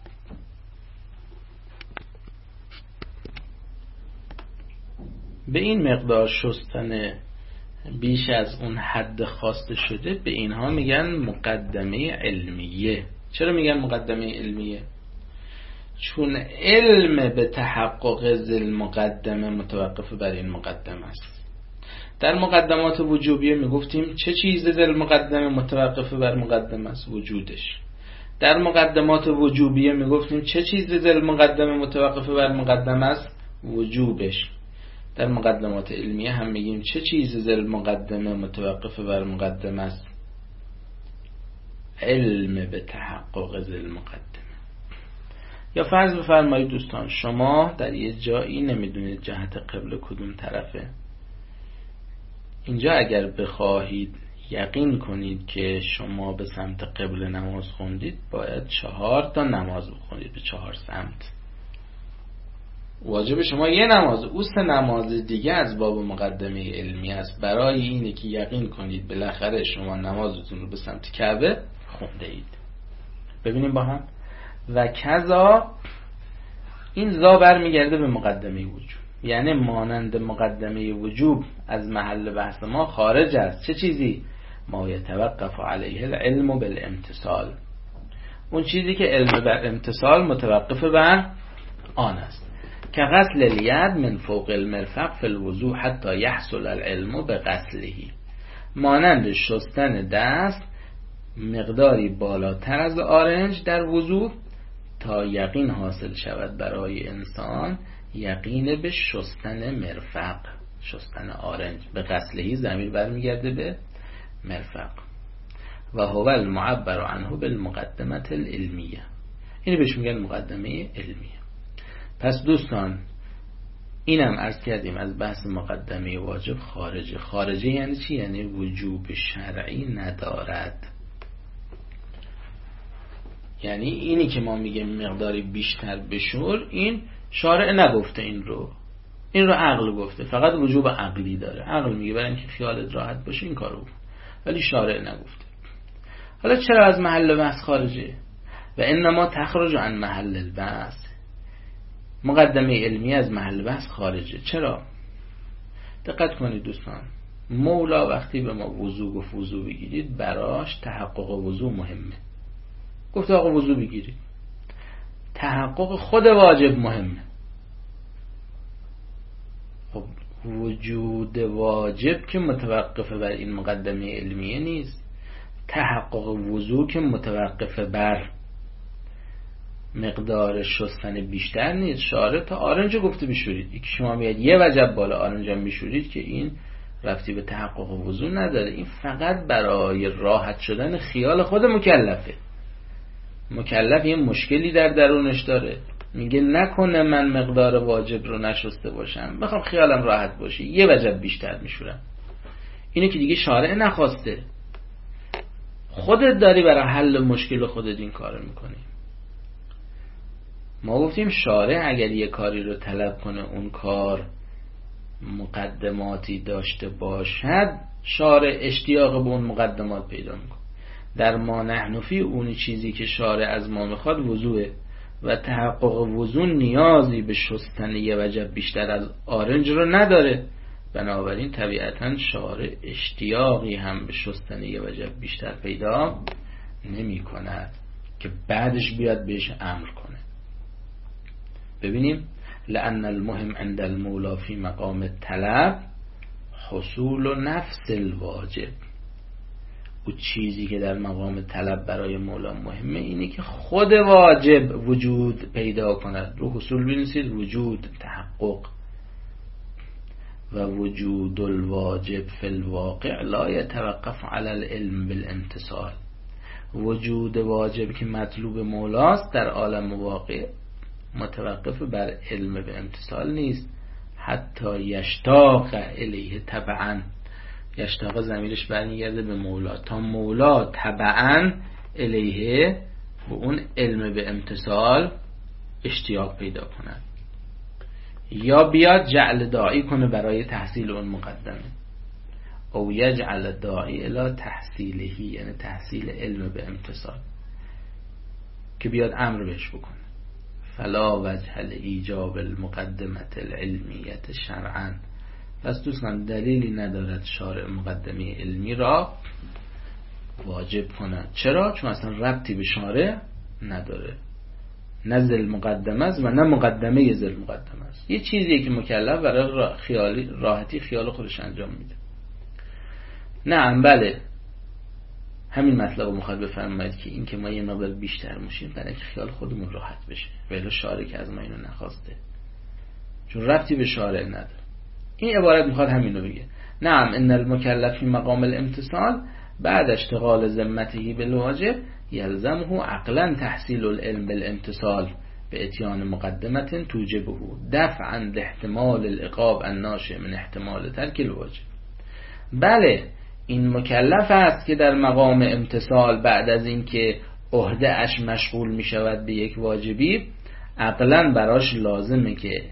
به این مقدار شستن بیش از اون حد خواسته شده به اینها میگن مقدمه علمیه. چرا میگن مقدمه علمیه؟ چون علم به تحقق ذل مقدمه متوقف بر این مقدمه است. در مقدمات وجوبیه میگفتیم چه چیز ذل مقدمه متوقف بر مقدمه است؟ وجودش. در مقدمات وجوبیه میگفتیم چه چیز ذل مقدمه متوقف بر مقدمه است؟ وجوبش. در مقدمات علمیه هم میگیم چه چیز ذل مقدمه متوقف بر مقدمه است؟ علم به تحقق ذل مقدمه. یا فرض بفرمایید دوستان شما در یه جایی نمیدونید جهت قبله کدوم طرفه. اینجا اگر بخواهید یقین کنید که شما به سمت قبله نماز خوندید، باید 4 تا نماز بخونید به 4 سمت. واجب شما یه نماز، او 3 نماز دیگه از باب مقدمه علمی است، برای اینه که یقین کنید بالاخره شما نمازتون رو به سمت کعبه خونده اید. ببینیم با هم. و کذا این زا برمیگرده به مقدمه وجوب، یعنی مانند مقدمه وجوب از محل بحث ما خارج است. چه چیزی؟ ما یتوقف علیه العلم بالامتصال، اون چیزی که علم بر امتصال متوقف بر آن است. که غسل الید من فوق المرفق فی الوضوء حتی یحصل العلم بغسله، مانند شستن دست مقداری بالاتر از آرنج در وضوء تا یقین حاصل شود برای انسان یقین به شستن مرفق، شستن آرنج. به غسلهی ضمیر برمیگرده به مرفق. و هو المعبر عنه بالمقدمه العلمیه، اینو بهش میگن مقدمه علمیه. پس دوستان اینم عرض کردیم از بحث مقدمه واجب خارجه. خارجه یعنی چی؟ یعنی وجوب شرعی ندارد. یعنی اینی که ما میگیم مقداری بیشتر بشور، این شارع نگفته، این رو عقل گفته، فقط وجوب عقلی داره. عقل میگه برای اینکه خیالت راحت باشه این کارو بکن، ولی شارع نگفته. حالا چرا از محل بحث خارجه؟ و انما تخرج عن محل البحث، مقدمه علمی از محل بحث خارجه. چرا؟ دقت کنید دوستان، مولا وقتی به ما وضو گفت وضو بگیرید، براش تحقق وضو مهمه. گفت آقا وضو بگیرید، تحقق خود واجب مهمه. خب وجود واجب که متوقف بر این مقدمه علمیه نیست، تحقق وضو که متوقف بر مقدار شستن بیشتر نیست. شارع تا آرنج گفته بشورید، که شما میاد یه وجب بالا آرنج هم بشورید که این رفتی به تحقق وضو نداره. این فقط برای راحت شدن خیال خود مکلفه. مکلف یه مشکلی در درونش داره، میگه نکنه من مقدار واجب رو نشسته باشم، بخوام خیالم راحت باشه یه وجب بیشتر میشورم. اینه که دیگه شارع نخواسته، خودت داری برای حل مشکل خودت این کارو میکنی. ما گفتیم شارع اگر یه کاری رو طلب کنه اون کار مقدماتی داشته باشد، شارع اشتیاق به اون مقدمات پیدا میکنه. در ما نحن فی اون چیزی که شارع از ما میخواد وضوئه و تحقق وضو نیازی به شستن یه وجب بیشتر از آرنج رو نداره، بنابراین طبیعتا شارع اشتیاقی هم به شستن یه وجب بیشتر پیدا نمی کند که بعدش بیاد بهش امر کنه. ببینیم لأن المهم عند المولا فی مقام الطلب حصول نفس الواجب. او چیزی که در مقام طلب برای مولا مهمه اینه که خود واجب وجود پیدا کند. رو حصول بنویسید وجود، تحقق. و وجود الواجب فی الواقع لا یتوقف علی العلم بالامتثال. وجود واجب که مطلوب مولاست در عالم واقع متوقف بر علم به امتثال نیست. حتی یشتاق الیه تبعا، یشتاق ضمیرش برمیگرده به مولا، تا مولا تبعا الیه و اون علم به امتثال اشتیاق پیدا کند، یا بیاد جعل داعی کنه برای تحصیل اون مقدمه، او یجعل داعی الی تحصیلهی، یعنی تحصیل علم به امتثال، که بیاد امر بهش بکنه. فلا وجه لایجاب المقدمه العلمیه شرعا. پس دوستان دلیلی ندارد شارع مقدمه علمی را واجب کند. چرا؟ چون اصلا ربطی به شارع نداره، نه ذل مقدمه است و نه مقدمه ذل مقدمه است. یه چیزیه که مکلف برای راحتی خیال خودش انجام میده. نه بله، همین مطلب رو میخواد بفرماید که این که ما یه مقدار بیشتر میشیم برای که خیال خودمون راحت بشه، ولی شارع که از ما اینو نخواسته، چون ربطی به شارع نداره. این عبارت میخواد همین رو بگه. نعم ان المکلف فی مقام الامتثال بعد اشتغال ذمته بالواجب یلزمه عقلا تحصیل العلم بالامتثال به اتیان مقدمه توجبه دفعا لاحتمال العقاب الناشئ من احتمال ترک الواجب. بله این مکلف است که در مقام امتثال بعد از اینکه عهده اش مشغول می شود به یک واجبی، عقلا براش لازمه که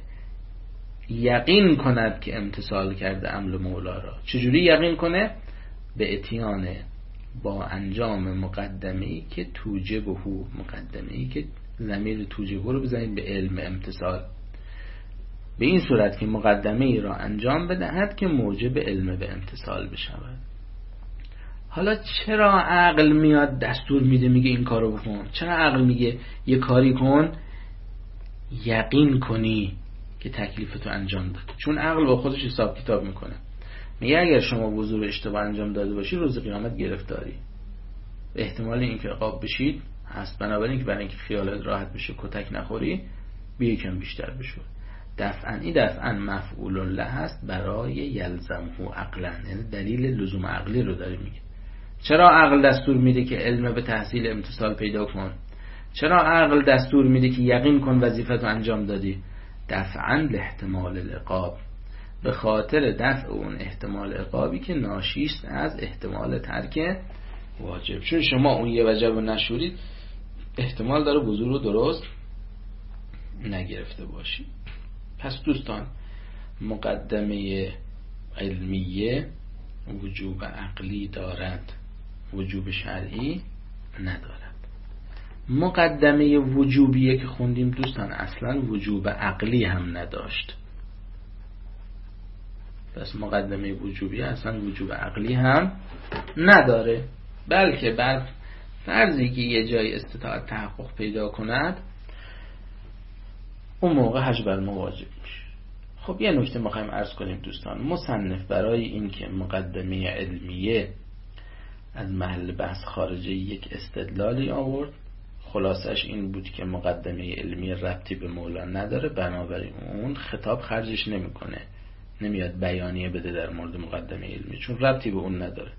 یقین کند که امتثال کرده امر مولا را. چجوری یقین کنه؟ به اتیان با انجام مقدمه‌ای که توجبه، مقدمه‌ای که ضمیر توجبه رو بزنید به علم امتثال، به این صورت که مقدمه‌ای را انجام بدهد که موجب علم به امتثال بشود. حالا چرا عقل میاد دستور میده میگه این کارو بکن؟ چرا عقل میگه یه کاری کن یقین کنی که تکلیفتو انجام داد؟ چون عقل با خودش حساب کتاب میکنه. میگه اگر شما وضو اشتباه انجام داده باشی روز قیامت گرفتاری، احتمال اینکه عقاب بشید هست. بنابراین که برای اینکه خیالت راحت بشه کتک نخوری بیا یکم بیشتر بشو. دفعاً مفعول له هست برای یلزمه عقلا، یعنی دلیل لزوم عقلی رو داره میگه. چرا عقل دستور میده که علم به تحصیل امتثال پیدا کن؟ چرا عقل دستور میده که یقین کن وظیفت رو انجام دادی؟ دفعاً لاحتمال العقاب، به خاطر دفع اون احتمال عقابی که ناشیست از احتمال ترک واجب. چون شما اون یه وجب رو نشورید احتمال داره وضو رو درست نگرفته باشید. پس دوستان مقدمه علمیه وجوب عقلی دارد، وجوب شرعی ندارد. مقدمه وجوبیه که خوندیم دوستان اصلا وجوب عقلی هم نداشت. پس مقدمه وجوبیه اصلا وجوب عقلی هم نداره، بلکه بر فرضی که یه جای استطاعت تحقق پیدا کند اون موقع حج بر ما واجب میشه. خب یه نکته میخوایم عرض کنیم دوستان، مصنف برای اینکه مقدمه علمیه از محل بحث خارجه یک استدلالی آورد، خلاصش این بود که مقدمه علمیه ربطی به مولا نداره، بنابراین اون خطاب خرجش نمیکنه، نمیاد بیانیه بده در مورد مقدمه علمیه چون ربطی به اون نداره.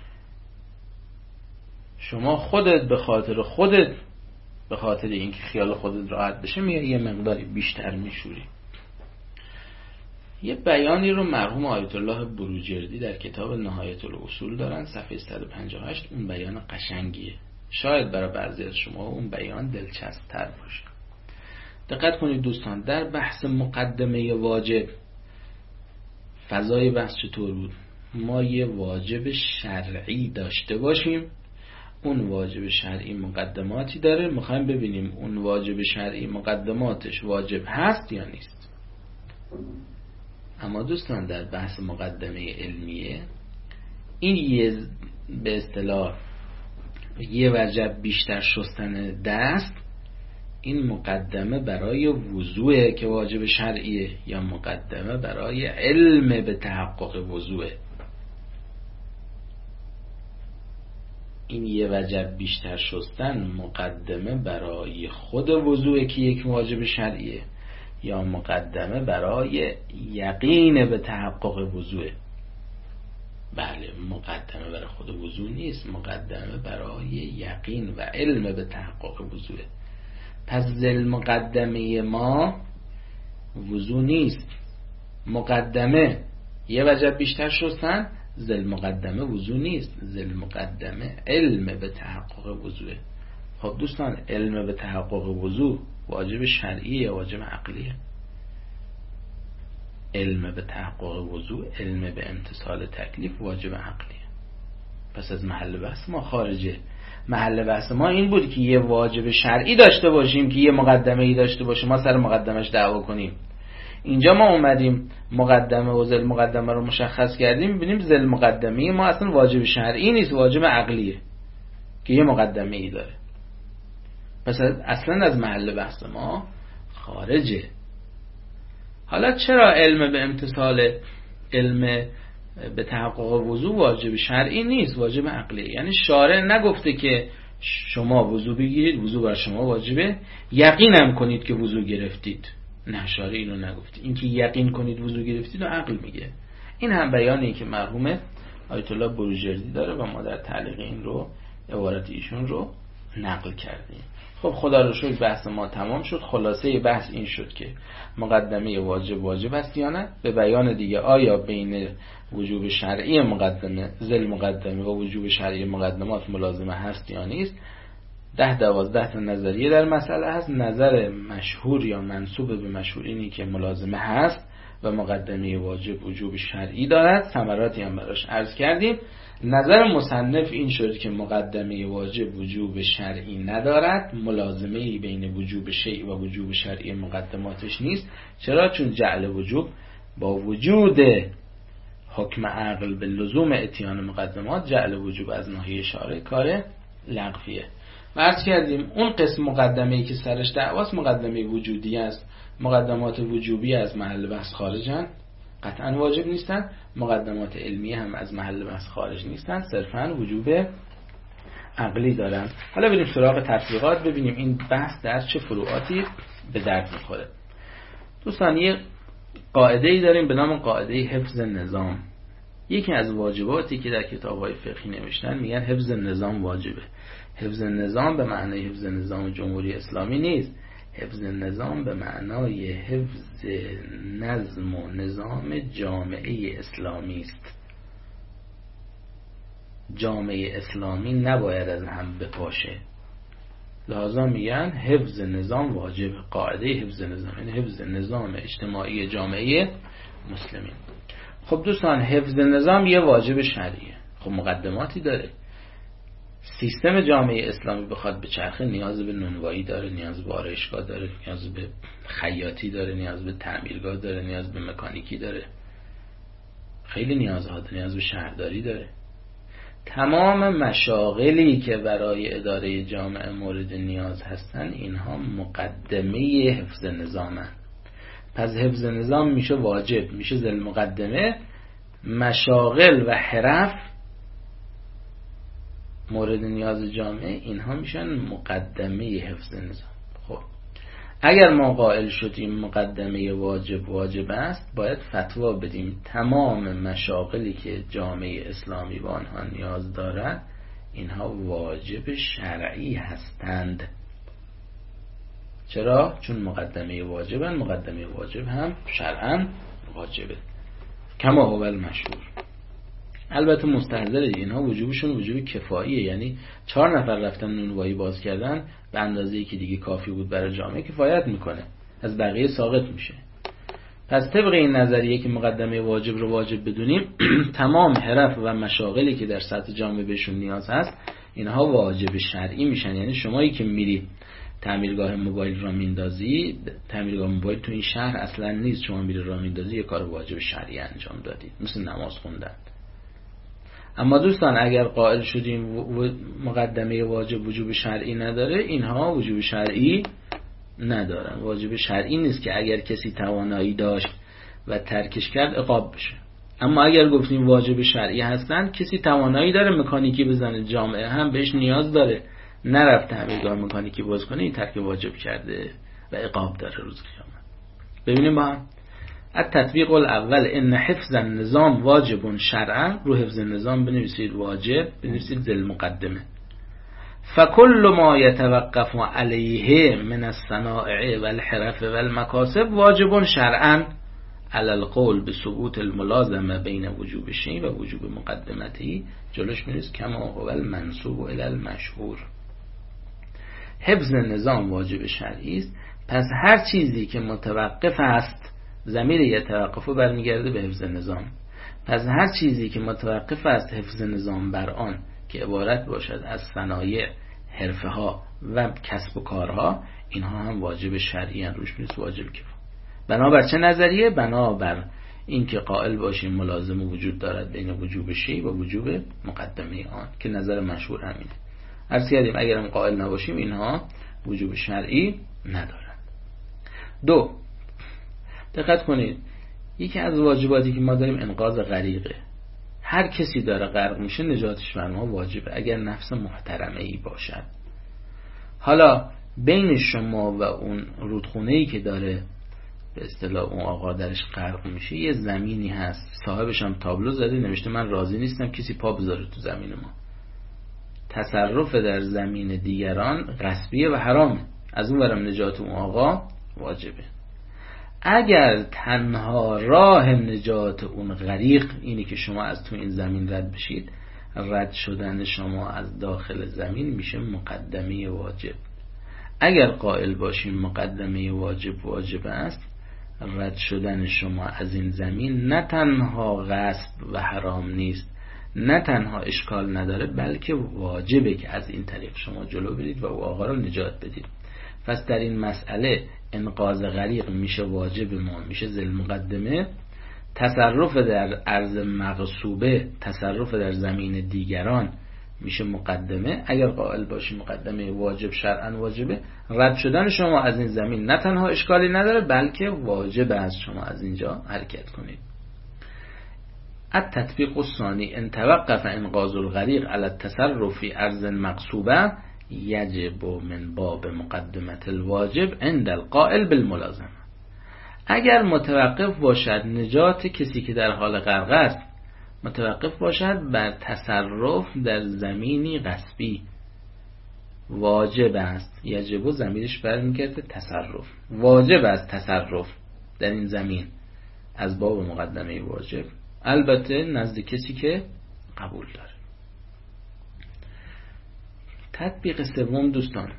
شما خودت به خاطر اینکه خیال خودت راحت بشه میای یه مقداری بیشتر میشوری. یه بیانی رو مرحوم آیت الله بروجردی در کتاب نهایت الاصول دارن، صفحه 158. اون بیان قشنگیه، شاید برای بعضی از شما اون بیان دلچسب تر باشه. دقت کنید دوستان، در بحث مقدمه واجب فضای بحث چطور بود؟ ما یه واجب شرعی داشته باشیم، اون واجب شرعی مقدماتی داره، میخوایم ببینیم اون واجب شرعی مقدماتش واجب هست یا نیست. اما دوستان در بحث مقدمه علمیه این یه به اصطلاح یه وجب بیشتر شستن دست، این مقدمه برای وضوء که واجب شرعیه یا مقدمه برای علم به تحقق وضوء؟ این یه وجب بیشتر شستن مقدمه برای خود وضوء که یک واجب شرعیه یا مقدمه برای یقین به تحقق وضوء؟ بله، مقدمه برای خود وضوء نیست، مقدمه برای یقین و علم به تحقق وضوء. پس ذل مقدمه ما وضوء نیست، مقدمه یه وجب بیشتر شستن، ذل مقدمه وضوء نیست، ذل مقدمه علم به تحقق وضوء. خب دوستان علم به تحقق وضوء واجب شرعی یا واجب عقلیه؟ علم به تحقق وضوء، علم به امتثال تکلیف واجب عقلیه. پس از محل بحث ما خارجه. محل بحث ما این بود که یه واجب شرعی داشته باشیم که یه مقدمه ای داشته باشیم، ما سر مقدمش دعوا کنیم. اینجا ما اومدیم مقدمه و ذل مقدمه رو مشخص کردیم، می‌بینیم ذل مقدمه ما اصلا واجب شرعی نیست، واجب عقلیه که یه مقدمه ای داره. پس اصلا از محل بحث ما خارجه. حالا چرا علم به امتثال، علم به تحقق وضو واجب شرعی نیست، واجب عقلیه؟ یعنی شارع نگفته که شما وضو بگیرید، وضو بر شما واجبه، یقینم کنید که وضو گرفتید. نه، شارع اینو نگفته. این که یقین کنید وضو گرفتید و عقل میگه. این هم بیانی که مرحوم آیت الله بروجردی داره و ما در تعلیق این رو عبارت ایشون رو نقل کردیم. خب خدا رو شکر بحث ما تمام شد. خلاصه بحث این شد که مقدمه واجب است یا نه، به بیان دیگه آیا بین وجوب شرعی مقدمه، ذل مقدمه و وجوب شرعی مقدمات ملازمه هست یا نیست. 10-12 تا نظریه در مسئله هست. نظر مشهور یا منسوب به مشهور اینی که ملازمه هست و مقدمه واجب وجوب شرعی دارد، ثمراتی هم براش عرض کردیم. نظر مصنف این شد که مقدمه واجب وجوب شرعی ندارد، ملازمه‌ای بین وجوب شیء و وجوب شرعی مقدماتش نیست. چرا؟ چون جعل وجوب با وجود حکم عقل به لزوم اتیان مقدمات، جعل وجوب از ناحیه شارع کار لغویه. عرض کردیم اون قسم مقدمه‌ای که سرش دعواست مقدمه وجودی است. مقدمات وجوبی از محل بحث خارجن، قطعا واجب نیستن. مقدمات علمی هم از محل بحث خارج نیستن، صرفا وجوب عقلی دارن. حالا بریم سراغ تطبیقات، ببینیم این بحث در چه فروعاتی به درد میخوره. دوستان یه قاعده‌ای داریم به نام قاعده حفظ نظام. یکی از واجباتی که در کتاب‌های فقهی نوشتن میگن حفظ نظام واجبه. حفظ نظام به معنی حفظ نظام جمهوری اسلامی نیست. حفظ نظام به معنای حفظ نظم و نظام جامعه اسلامی است. جامعه اسلامی نباید از هم بپاشه، لذا میگن حفظ نظام واجب. قاعده حفظ نظام یعنی حفظ نظام اجتماعی جامعه مسلمین. خب دوستان، حفظ نظام یه واجب شرعیه. خب مقدماتی داره. سیستم جامعه اسلامی بخواد بچرخه نیاز به نونوایی داره، نیاز به آرایشگاه داره، نیاز به خیاطی داره، نیاز به تعمیرگاه داره، نیاز به مکانیکی داره، خیلی نیازها داره، نیاز به شهرداری داره. تمام مشاغلی که برای اداره جامعه مورد نیاز هستن اینها مقدمه حفظ نظامن. پس حفظ نظام میشه واجب، میشه ذل مقدمه. مشاغل و حرف مورد نیاز جامعه اینها میشن مقدمه حفظ نظام. خب اگر ما قائل شدیم مقدمه واجب است، باید فتوا بدیم تمام مشاغلی که جامعه اسلامی با آنها نیاز دارد اینها واجب شرعی هستند. چرا؟ چون مقدمه واجبن. مقدمه واجب هم شرعاً واجبه، کما هو المشهور. البته مستحضر اینها وجوبشون وجوب کفاییه، یعنی 4 نفر رفتن نونوایی باز کردن به اندازه‌ای که دیگه کافی بود برای جامعه کفایت میکنه، از بقیه ساقط میشه. پس طبق این نظریه که مقدمه واجب رو واجب بدونیم تمام حرف و مشاغلی که در سطح جامعه بهشون نیاز هست اینها واجب شرعی میشن. یعنی شمایی که میری تعمیرگاه موبایل را میندازی، تعمیرگاه موبایل تو این شهر اصلا نیست، شما میری راه میندازی، یه کار واجب شرعی انجام دادی، مثل نماز خوندن. اما دوستان اگر قائل شدیم مقدمه واجب وجوب شرعی نداره، اینها وجوب شرعی ندارن. واجب شرعی نیست که اگر کسی توانایی داشت و ترکش کرد عقاب بشه. اما اگر گفتیم واجب شرعی هستن، کسی توانایی داره مکانیکی بزنه، جامعه هم بهش نیاز داره، نرفت تعمیرگاه مکانیکی باز کنه، این ترک واجب کرده و عقاب داره روز قیامت. ببینیم با هم. التطبیق الاول ان حفظ النظام واجب شرعا. رو حفظ نظام بنویسید واجب، بنویسید ذل مقدمه. فكل ما يتوقف عليه من الصنائع والحرف والمكاسب واجب شرعا على القول بثبوت الملازمه بین وجوب شیء و وجوب مقدمته. جلوش بنویس کما هو المنسوب الی المشهور. حفظ نظام واجب شرعی است. پس هر چیزی که متوقف است، ضمیر یتوقف برمیگرده به حفظ نظام. پس هر چیزی که متوقف است حفظ نظام بر آن که عبارت باشد از صنایع، حرفه ها و کسب و کارها، اینها هم واجب شرعی ان. روش میرسه واجب کفایه. بنابر چه نظریه؟ بنابر اینکه قائل باشیم ملازمه وجود دارد بین وجوب شیء و وجوب مقدمه آن، که نظر مشهور همینه. عرض کردیم اگرم قائل نباشیم اینها وجوب شرعی ندارند. 2. دقت کنید، یکی از واجباتی که ما داریم انقاذ غریقه. هر کسی داره غرق میشه نجاتش بر ما واجبه، اگر نفس محترمه ای باشد. حالا بین شما و اون رودخونه‌ای که داره به اصطلاح اون آقا درش غرق میشه یه زمینی هست، صاحبش هم تابلو زده نوشته من راضی نیستم کسی پا بذاره تو زمین ما. تصرف در زمین دیگران غصبیه و حرامه، از اون ورم نجات اون آقا واجبه. اگر تنها راه نجات اون غریق اینه که شما از تو این زمین رد بشید، رد شدن شما از داخل زمین میشه مقدمه واجب. اگر قائل باشیم مقدمه واجب است، رد شدن شما از این زمین نه تنها غصب و حرام نیست، نه تنها اشکال نداره، بلکه واجبه که از این طریق شما جلو برید و او آقا رو نجات بدید. پس در این مسئله انقاذ غریق میشه واجب ما، میشه ذل مقدمه. تصرف در ارض مغصوبه، تصرف در زمین دیگران میشه مقدمه. اگر قائل باشی مقدمه واجب شرعاً واجبه، رد شدن شما از این زمین نه تنها اشکالی نداره، بلکه واجب از شما از اینجا حرکت کنید. التطبیق الثانی ان توقف انقاذ الغریق علی التصرف فی ارض مغصوبه یجب من باب مقدمه الواجب عند القائل بالملازمه. اگر متوقف باشد نجات کسی که در حال غرق است، متوقف باشد بر تصرف در زمینی غصبی، واجب است، یجب ضمیرش برمیگرده تصرف، واجب است تصرف در این زمین از باب مقدمه واجب، البته نزد کسی که قبول داره. تطبیق سوم دوستان،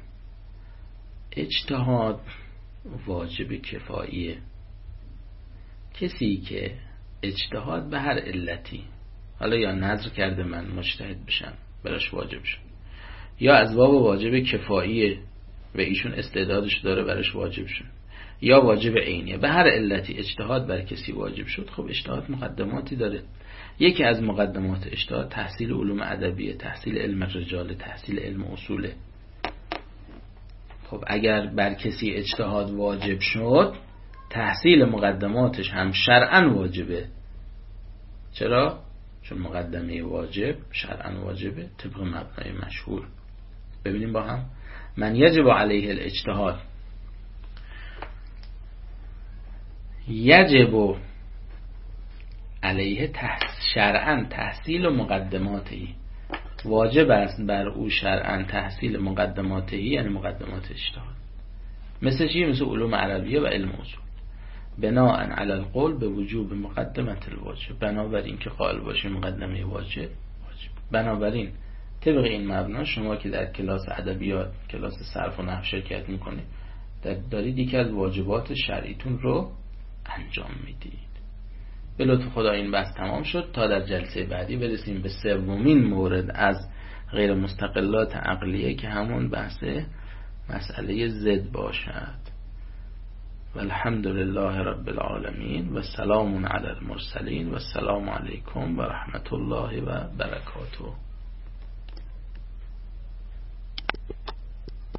اجتهاد واجب کفاییه. کسی که اجتهاد به هر علتی، حالا یا نظر کرده من مجتهد بشم براش واجب شد، یا از باب واجب کفاییه و ایشون استعدادش داره براش واجب شد، یا واجب عینیه، به هر علتی اجتهاد بر کسی واجب شد، خب اجتهاد مقدماتی داره. یکی از مقدمات اجتهاد تحصیل علوم ادبیه، تحصیل علم رجال، تحصیل علم اصوله. خب اگر بر کسی اجتهاد واجب شد، تحصیل مقدماتش هم شرعاً واجبه. چرا؟ چون مقدمه واجب شرعاً واجبه طبق مبنای مشهور. ببینیم با هم، من یجب علیه الاجتهاد، یجب علیه شرعاً تحصیل مقدماتی، واجب است بر او شرعاً تحصیل مقدماتی، یعنی مقدمات اجتهاد. مثل چی؟ مثل علوم عربیه و علم اصول. بناء علی القول به وجوب مقدمت الواجب، بنابراین که قائل باشیم مقدمه واجب. بنابراین طبق این مبنا شما که در کلاس ادبیات، کلاس صرف و نحو شرکت میکنید، دارید یکی از واجبات شرعیتون رو انجام میدید. به لطف خدا این بحث تمام شد، تا در جلسه بعدی برسیم به سومین مورد از غیر مستقلات عقلیه که همون بحث مسئله ضد باشد. والحمد لله رب العالمین و سلام علی المرسلین و السلام علیکم و رحمت الله و برکاته.